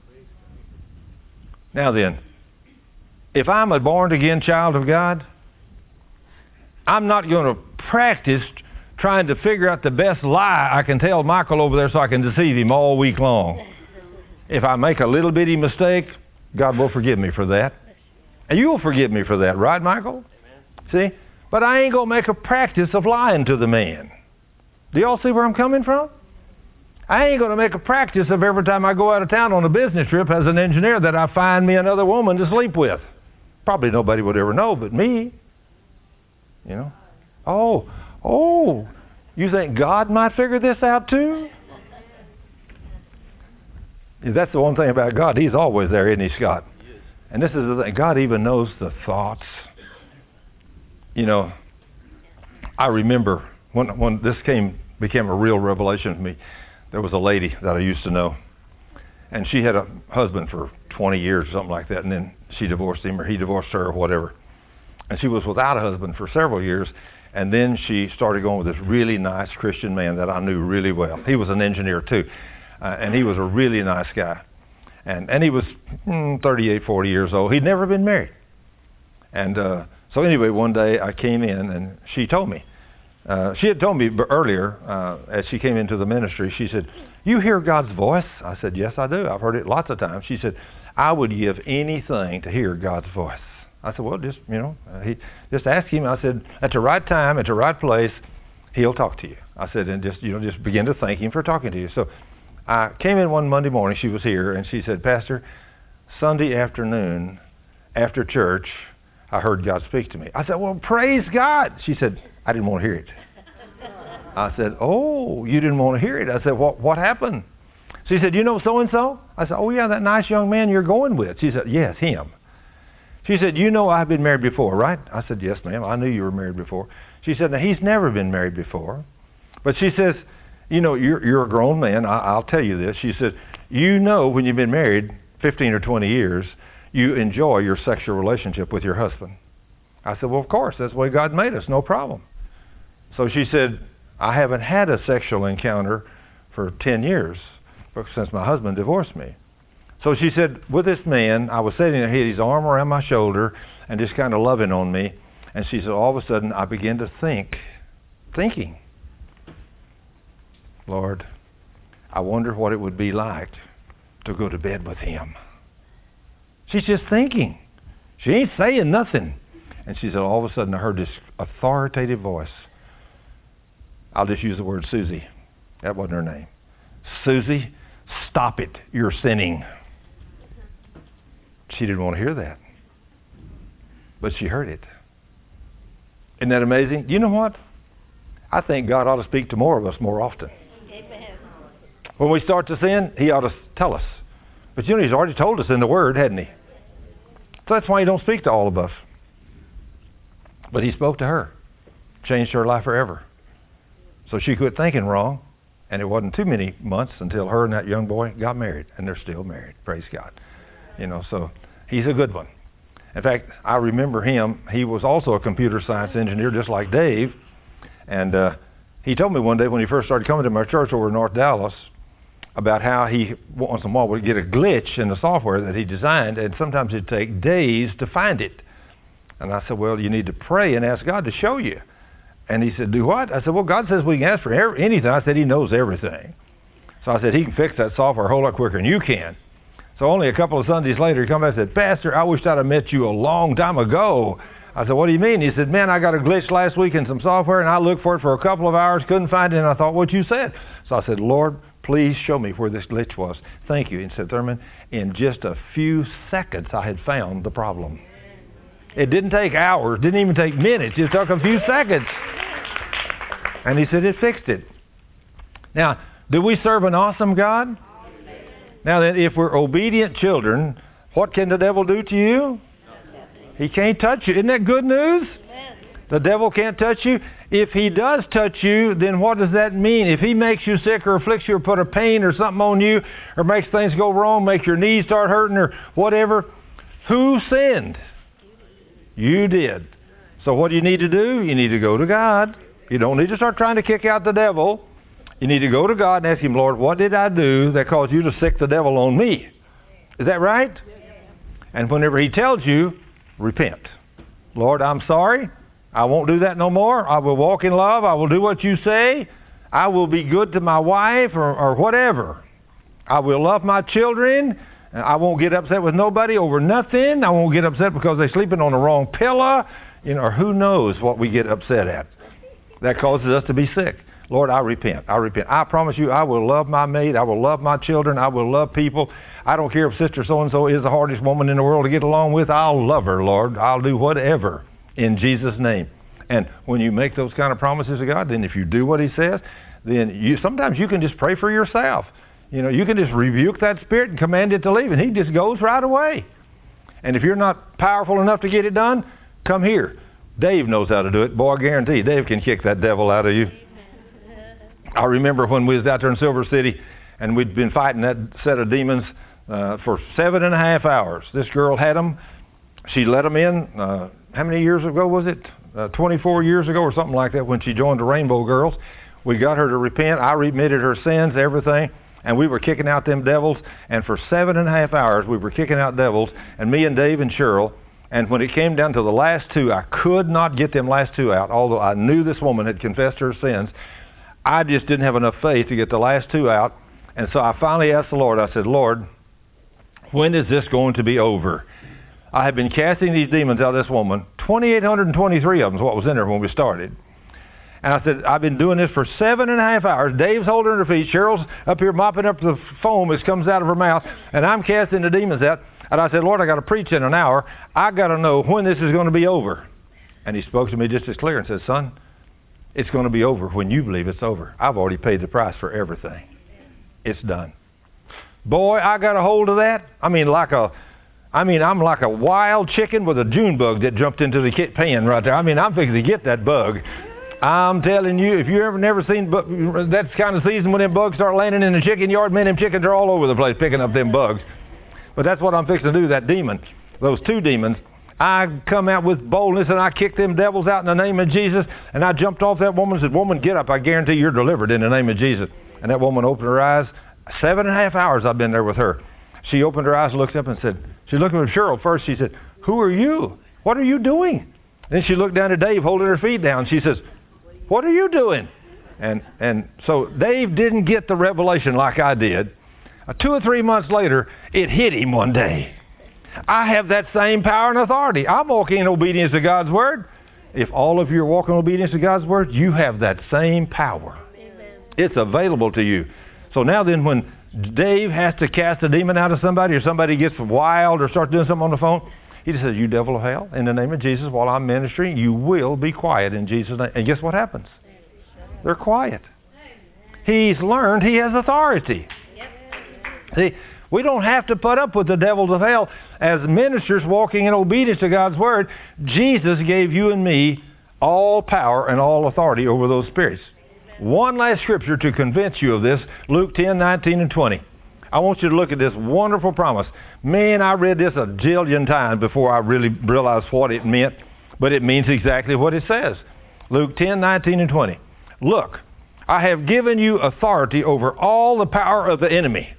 Now then, if I'm a born-again child of God, I'm not going to practice trying to figure out the best lie I can tell Michael over there so I can deceive him all week long. If I make a little bitty mistake, God will forgive me for that. And you will forgive me for that, right, Michael? Amen. See? But I ain't going to make a practice of lying to the man. Do y'all see where I'm coming from? I ain't going to make a practice of every time I go out of town on a business trip as an engineer that I find me another woman to sleep with. Probably nobody would ever know but me. You know? Oh, oh, you think God might figure this out too? That's the one thing about God. He's always there, isn't he, Scott? And this is the thing. God even knows the thoughts. You know, I remember when when this came became a real revelation to me. There was a lady that I used to know, and she had a husband for twenty years or something like that, and then she divorced him, or he divorced her, or whatever. And she was without a husband for several years, and then she started going with this really nice Christian man that I knew really well. He was an engineer too, uh, and he was a really nice guy. And and he was mm, thirty-eight, forty years old. He'd never been married. And uh, so anyway, one day I came in, and she told me, Uh, she had told me earlier, uh, as she came into the ministry, she said, you hear God's voice? I said, yes, I do. I've heard it lots of times. She said, I would give anything to hear God's voice. I said, well, just, you know, uh, he, just ask him. I said, at the right time, at the right place, he'll talk to you. I said, and just, you know, just begin to thank him for talking to you. So I came in one Monday morning. She was here, and she said, Pastor, Sunday afternoon, after church, I heard God speak to me. I said, well, praise God. She said, I didn't want to hear it. I said, oh, you didn't want to hear it. I said, what, what happened? She said, you know so-and-so? I said, oh, yeah, that nice young man you're going with. She said, yes, him. She said, you know I've been married before, right? I said, yes, ma'am. I knew you were married before. She said, now, he's never been married before. But she says, you know, you're, you're a grown man. I, I'll tell you this. She said, you know when you've been married fifteen or twenty years, you enjoy your sexual relationship with your husband. I said, well, of course. That's the way God made us. No problem. So she said, I haven't had a sexual encounter for ten years since my husband divorced me. So she said, with this man, I was sitting there, he had his arm around my shoulder and just kind of loving on me. And she said, all of a sudden, I began to think, thinking, Lord, I wonder what it would be like to go to bed with him. She's just thinking. She ain't saying nothing. And she said, all of a sudden, I heard this authoritative voice. I'll just use the word Susie. That wasn't her name. Susie, stop it. You're sinning. She didn't want to hear that. But she heard it. Isn't that amazing? You know what? I think God ought to speak to more of us more often. Amen. When we start to sin, he ought to tell us. But you know, he's already told us in the Word, hadn't he? So that's why he don't speak to all of us. But he spoke to her. Changed her life forever. So she quit thinking wrong. And it wasn't too many months until her and that young boy got married. And they're still married. Praise God. You know, so he's a good one. In fact, I remember him. He was also a computer science engineer, just like Dave. And uh, he told me one day when he first started coming to my church over in North Dallas about how he once in a while would get a glitch in the software that he designed, and sometimes it'd take days to find it. And I said, well, you need to pray and ask God to show you. And he said, do what? I said, well, God says we can ask for anything. I said, he knows everything. So I said, he can fix that software a whole lot quicker than you can. So only a couple of Sundays later, he come back and said, Pastor, I wish I'd have met you a long time ago. I said, what do you mean? He said, man, I got a glitch last week in some software, and I looked for it for a couple of hours, couldn't find it, and I thought what you said. So I said, Lord, please show me where this glitch was. Thank you. And he said, Thurman, in just a few seconds, I had found the problem. It didn't take hours, didn't even take minutes. It took a few seconds. And he said, it fixed it. Now, do we serve an awesome God? Now, then, if we're obedient children, what can the devil do to you? He can't touch you. Isn't that good news? The devil can't touch you. If he does touch you, then what does that mean? If he makes you sick or afflicts you or put a pain or something on you or makes things go wrong, makes your knees start hurting or whatever, who sinned? You did. So what do you need to do? You need to go to God. You don't need to start trying to kick out the devil. You need to go to God and ask him, Lord, what did I do that caused you to sick the devil on me? Is that right? And whenever he tells you, repent. Lord, I'm sorry. I won't do that no more. I will walk in love. I will do what you say. I will be good to my wife or, or whatever. I will love my children. I won't get upset with nobody over nothing. I won't get upset because they're sleeping on the wrong pillow. You know, or who knows what we get upset at. That causes us to be sick. Lord, I repent. I repent. I promise you I will love my mate. I will love my children. I will love people. I don't care if Sister so-and-so is the hardest woman in the world to get along with. I'll love her, Lord. I'll do whatever in Jesus' name. And when you make those kind of promises to God, then if you do what he says, then you sometimes you can just pray for yourself. You know, you can just rebuke that spirit and command it to leave, and he just goes right away. And if you're not powerful enough to get it done, come here. Dave knows how to do it. Boy, I guarantee Dave can kick that devil out of you. I remember when we was out there in Silver City, and we'd been fighting that set of demons uh, for seven and a half hours. This girl had them. She let them in. Uh, how many years ago was it? Uh, twenty-four years ago or something like that when she joined the Rainbow Girls. We got her to repent. I remitted her sins, everything. And we were kicking out them devils. And for seven and a half hours, we were kicking out devils. And me and Dave and Cheryl. And when it came down to the last two, I could not get them last two out. Although I knew this woman had confessed her sins, I just didn't have enough faith to get the last two out. And so I finally asked the Lord, I said, Lord, when is this going to be over? I have been casting these demons out of this woman. two thousand eight hundred twenty-three of them is what was in there when we started. And I said, I've been doing this for seven and a half hours. Dave's holding her feet. Cheryl's up here mopping up the foam as comes out of her mouth. And I'm casting the demons out. And I said, Lord, I got to preach in an hour. I got to know when this is going to be over. And he spoke to me just as clear and said, son, It's going to be over when you believe it's over. I've already paid the price for everything. It's done. Boy, I got a hold of that. I mean, like a, I mean, I'm like a wild chicken with a June bug that jumped into the kit pan right there. I mean, I'm fixing to get that bug. I'm telling you, if you ever never seen bu- that kind of season when them bugs start landing in the chicken yard, man, them chickens are all over the place picking up them bugs. But that's what I'm fixing to do, that demon, those two demons. I come out with boldness and I kicked them devils out in the name of Jesus. And I jumped off that woman and said, woman, get up. I guarantee you're delivered in the name of Jesus. And that woman opened her eyes. Seven and a half hours I've been there with her. She opened her eyes, looked up and said, she looked at Cheryl first. She said, who are you? What are you doing? Then she looked down at Dave holding her feet down. She says, what are you doing? And and so Dave didn't get the revelation like I did. Uh, two or three months later, it hit him one day. I have that same power and authority. I'm walking in obedience to God's Word. If all of you are walking in obedience to God's Word, you have that same power. Amen. It's available to you. So now then, when Dave has to cast a demon out of somebody, or somebody gets wild or starts doing something on the phone, he just says, you devil of hell, in the name of Jesus, while I'm ministering, you will be quiet in Jesus' name. And guess what happens? They're quiet. He's learned he has authority. See, we don't have to put up with the devils of hell. As ministers walking in obedience to God's Word, Jesus gave you and me all power and all authority over those spirits. One last scripture to convince you of this, Luke ten, nineteen, and twenty. I want you to look at this wonderful promise. Man, I read this a jillion times before I really realized what it meant, but it means exactly what it says. Luke ten, nineteen, and twenty. Look, I have given you authority over all the power of the enemy.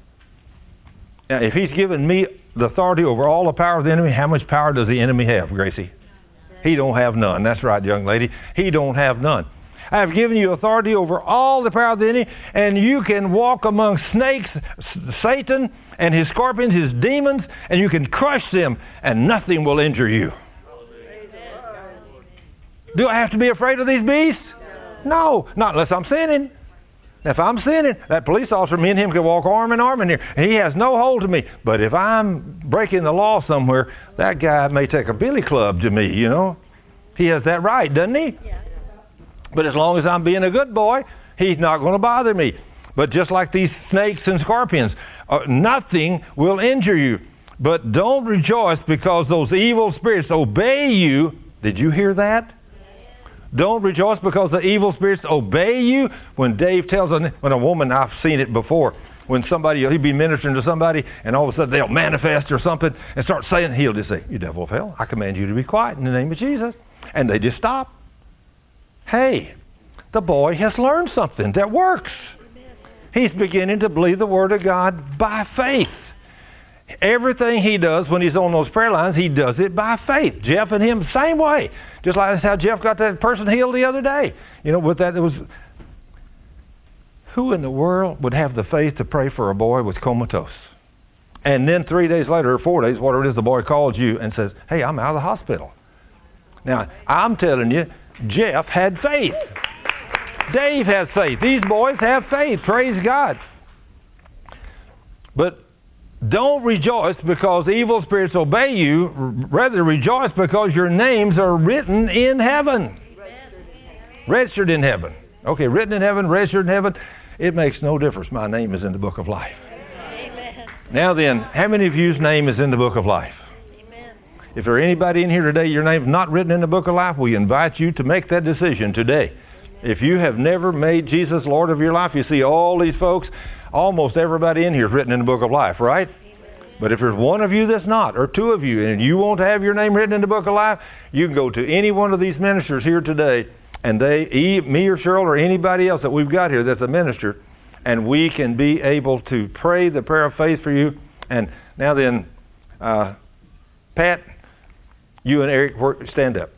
Now, if he's given me the authority over all the power of the enemy, how much power does the enemy have, Gracie? He don't have none. That's right, young lady. He don't have none. I have given you authority over all the power of the enemy, and you can walk among snakes, Satan, and his scorpions, his demons, and you can crush them, and nothing will injure you. Do I have to be afraid of these beasts? No, not unless I'm sinning. If I'm sinning, that police officer, me and him can walk arm in arm in here, and he has no hold of me. But if I'm breaking the law somewhere, that guy may take a billy club to me, you know. He has that right, doesn't he? Yeah. But as long as I'm being a good boy, he's not going to bother me. But just like these snakes and scorpions, uh, nothing will injure you. But don't rejoice because those evil spirits obey you. Did you hear that? Don't rejoice because the evil spirits obey you. When Dave tells a, when a woman, I've seen it before, when somebody, he'd be ministering to somebody, and all of a sudden they'll manifest or something and start saying, he'll just say, you devil of hell, I command you to be quiet in the name of Jesus. And they just stop. Hey, the boy has learned something that works. He's beginning to believe the Word of God by faith. Everything he does when he's on those prayer lines, he does it by faith. Jeff and him, same way. Just like that's how Jeff got that person healed the other day. You know, with that, it was, who in the world would have the faith to pray for a boy with comatose? And then three days later, or four days, whatever it is, the boy calls you and says, hey, I'm out of the hospital. Now, I'm telling you, Jeff had faith. Dave has faith. These boys have faith. Praise God. But don't rejoice because evil spirits obey you. Rather rejoice because your names are written in heaven. Registered in heaven. Okay, written in heaven, registered in heaven. It makes no difference. My name is in the book of life. Amen. Now then, how many of you's name is in the book of life? Amen. If there anybody in here today, your name's not written in the book of life, we invite you to make that decision today. If you have never made Jesus Lord of your life, you see all these folks, almost everybody in here is written in the book of life, right? But if there's one of you that's not, or two of you, and you want to have your name written in the book of life, you can go to any one of these ministers here today, and they, me or Cheryl or anybody else that we've got here that's a minister, and we can be able to pray the prayer of faith for you. And now then, uh, Pat, you and Eric, stand up.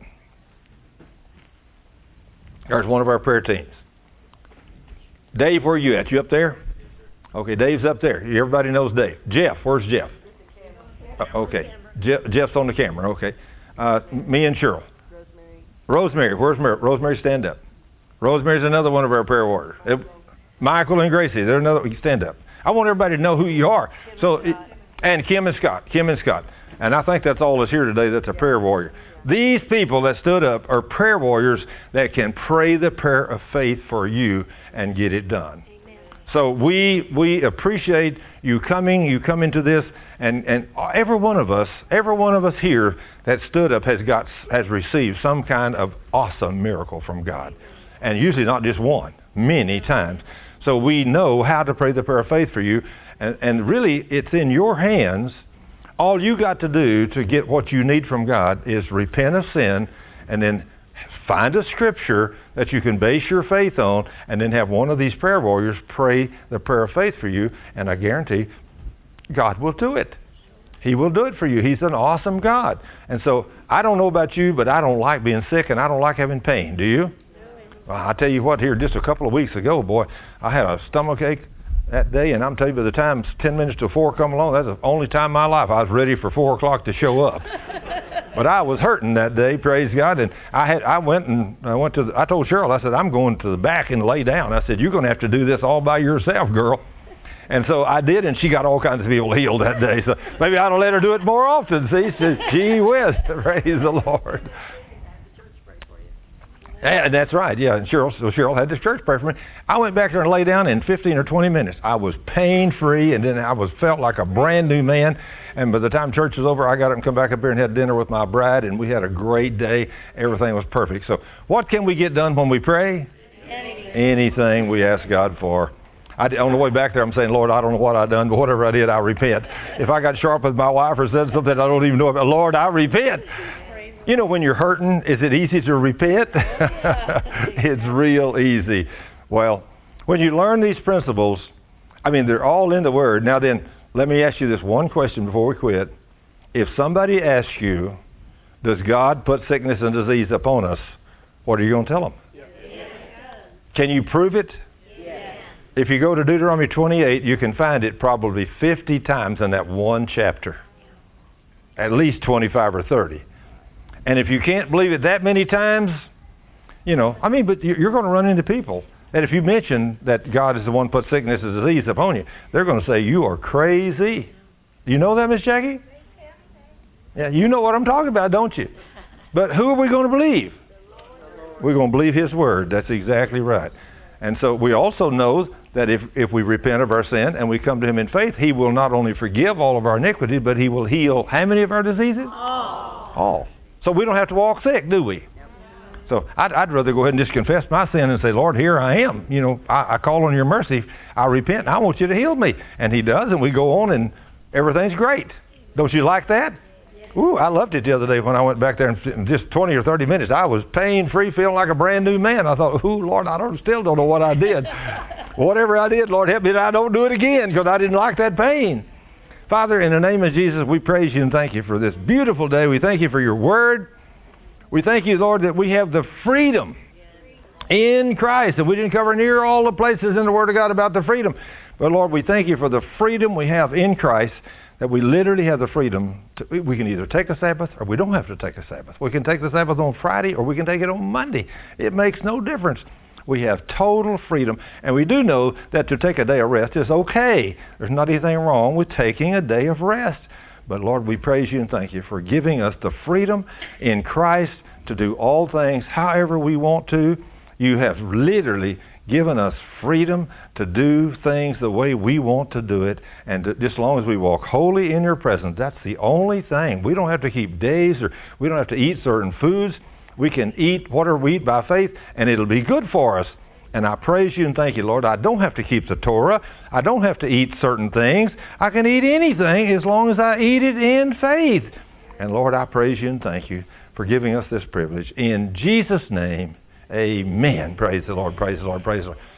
There's one of our prayer teams. Dave, where are you at? You up there? Okay, Dave's up there. Everybody knows Dave. Jeff, where's Jeff? Uh, okay, Jeff, Jeff's on the camera. Okay, uh, me and Cheryl. Rosemary. Rosemary, where's Mary? Rosemary, stand up. Rosemary's another one of our prayer warriors. Uh, Michael and Gracie, they're another. Stand up. I want everybody to know who you are. So, and Kim and Scott. Kim and Scott. And I think that's all that's here today that's a prayer warrior. These people that stood up are prayer warriors that can pray the prayer of faith for you and get it done. So we we appreciate you coming, you come into this, and, and every one of us, every one of us here that stood up has got has received some kind of awesome miracle from God. And usually not just one, many times. So we know how to pray the prayer of faith for you. And, and really, it's in your hands. All you got to do to get what you need from God is repent of sin and then find a scripture that you can base your faith on, and then have one of these prayer warriors pray the prayer of faith for you, and I guarantee God will do it. He will do it for you. He's an awesome God. And so I don't know about you, but I don't like being sick, and I don't like having pain. Do you? Well, I tell you what, here just a couple of weeks ago, boy, I had a stomach ache that day, and I'm telling you, by the time ten minutes to four come along, that's the only time in my life I was ready for four o'clock to show up. But I was hurting that day, praise God, and I had I went and I went to the, I told Cheryl, I said, I'm going to the back and lay down. I said, you're going to have to do this all by yourself, girl. And so I did, and she got all kinds of people healed that day. So maybe I ought to let her do it more often. See, she said, gee whiz, praise the Lord. And that's right, yeah. And Cheryl, so Cheryl had the church pray for me. I went back there and lay down in fifteen or twenty minutes. I was pain-free, and then I was felt like a brand new man. And by the time church was over, I got up and come back up here and had dinner with my bride, and we had a great day. Everything was perfect. So what can we get done when we pray? Anything, Anything we ask God for. I, on the way back there, I'm saying, Lord, I don't know what I done, but whatever I did, I repent. If I got sharp with my wife or said something I don't even know about, Lord, I repent. You know, when you're hurting, is it easy to repent? It's real easy. Well, when you learn these principles, I mean, they're all in the Word. Now then, let me ask you this one question before we quit. If somebody asks you, does God put sickness and disease upon us, what are you going to tell them? Yes. Can you prove it? Yes. If you go to Deuteronomy twenty-eight, you can find it probably fifty times in that one chapter. At least twenty-five or thirty. And if you can't believe it that many times, you know, I mean, but you're going to run into people. And if you mention that God is the one who put sickness and disease upon you, they're going to say, you are crazy. Do you know that, Miss Jackie? Yeah, you know what I'm talking about, don't you? But who are we going to believe? We're going to believe His Word. That's exactly right. And so we also know that if, if we repent of our sin and we come to Him in faith, He will not only forgive all of our iniquity, but He will heal how many of our diseases? All. All. So we don't have to walk sick, do we? So I'd, I'd rather go ahead and just confess my sin and say, Lord, here I am. You know, I, I call on your mercy. I repent. I want you to heal me. And He does, and we go on, and everything's great. Don't you like that? Ooh, I loved it the other day when I went back there, and in just twenty or thirty minutes, I was pain-free, feeling like a brand new man. I thought, ooh, Lord, I don't, still don't know what I did. Whatever I did, Lord, help me that I don't do it again, because I didn't like that pain. Father, in the name of Jesus, we praise you and thank you for this beautiful day. We thank you for your word. We thank you, Lord, that we have the freedom in Christ. And we didn't cover near all the places in the Word of God about the freedom. But, Lord, we thank you for the freedom we have in Christ, that we literally have the freedom. To, we can either take a Sabbath or we don't have to take a Sabbath. We can take the Sabbath on Friday or we can take it on Monday. It makes no difference. We have total freedom. And we do know that to take a day of rest is okay. There's not anything wrong with taking a day of rest. But Lord, we praise you and thank you for giving us the freedom in Christ to do all things however we want to. You have literally given us freedom to do things the way we want to do it. And to, just as long as we walk wholly in your presence, that's the only thing. We don't have to keep days, or we don't have to eat certain foods. We can eat whatever we eat by faith, and it'll be good for us. And I praise you and thank you, Lord. I don't have to keep the Torah. I don't have to eat certain things. I can eat anything as long as I eat it in faith. And Lord, I praise you and thank you for giving us this privilege. In Jesus' name, amen. Praise the Lord, praise the Lord, praise the Lord.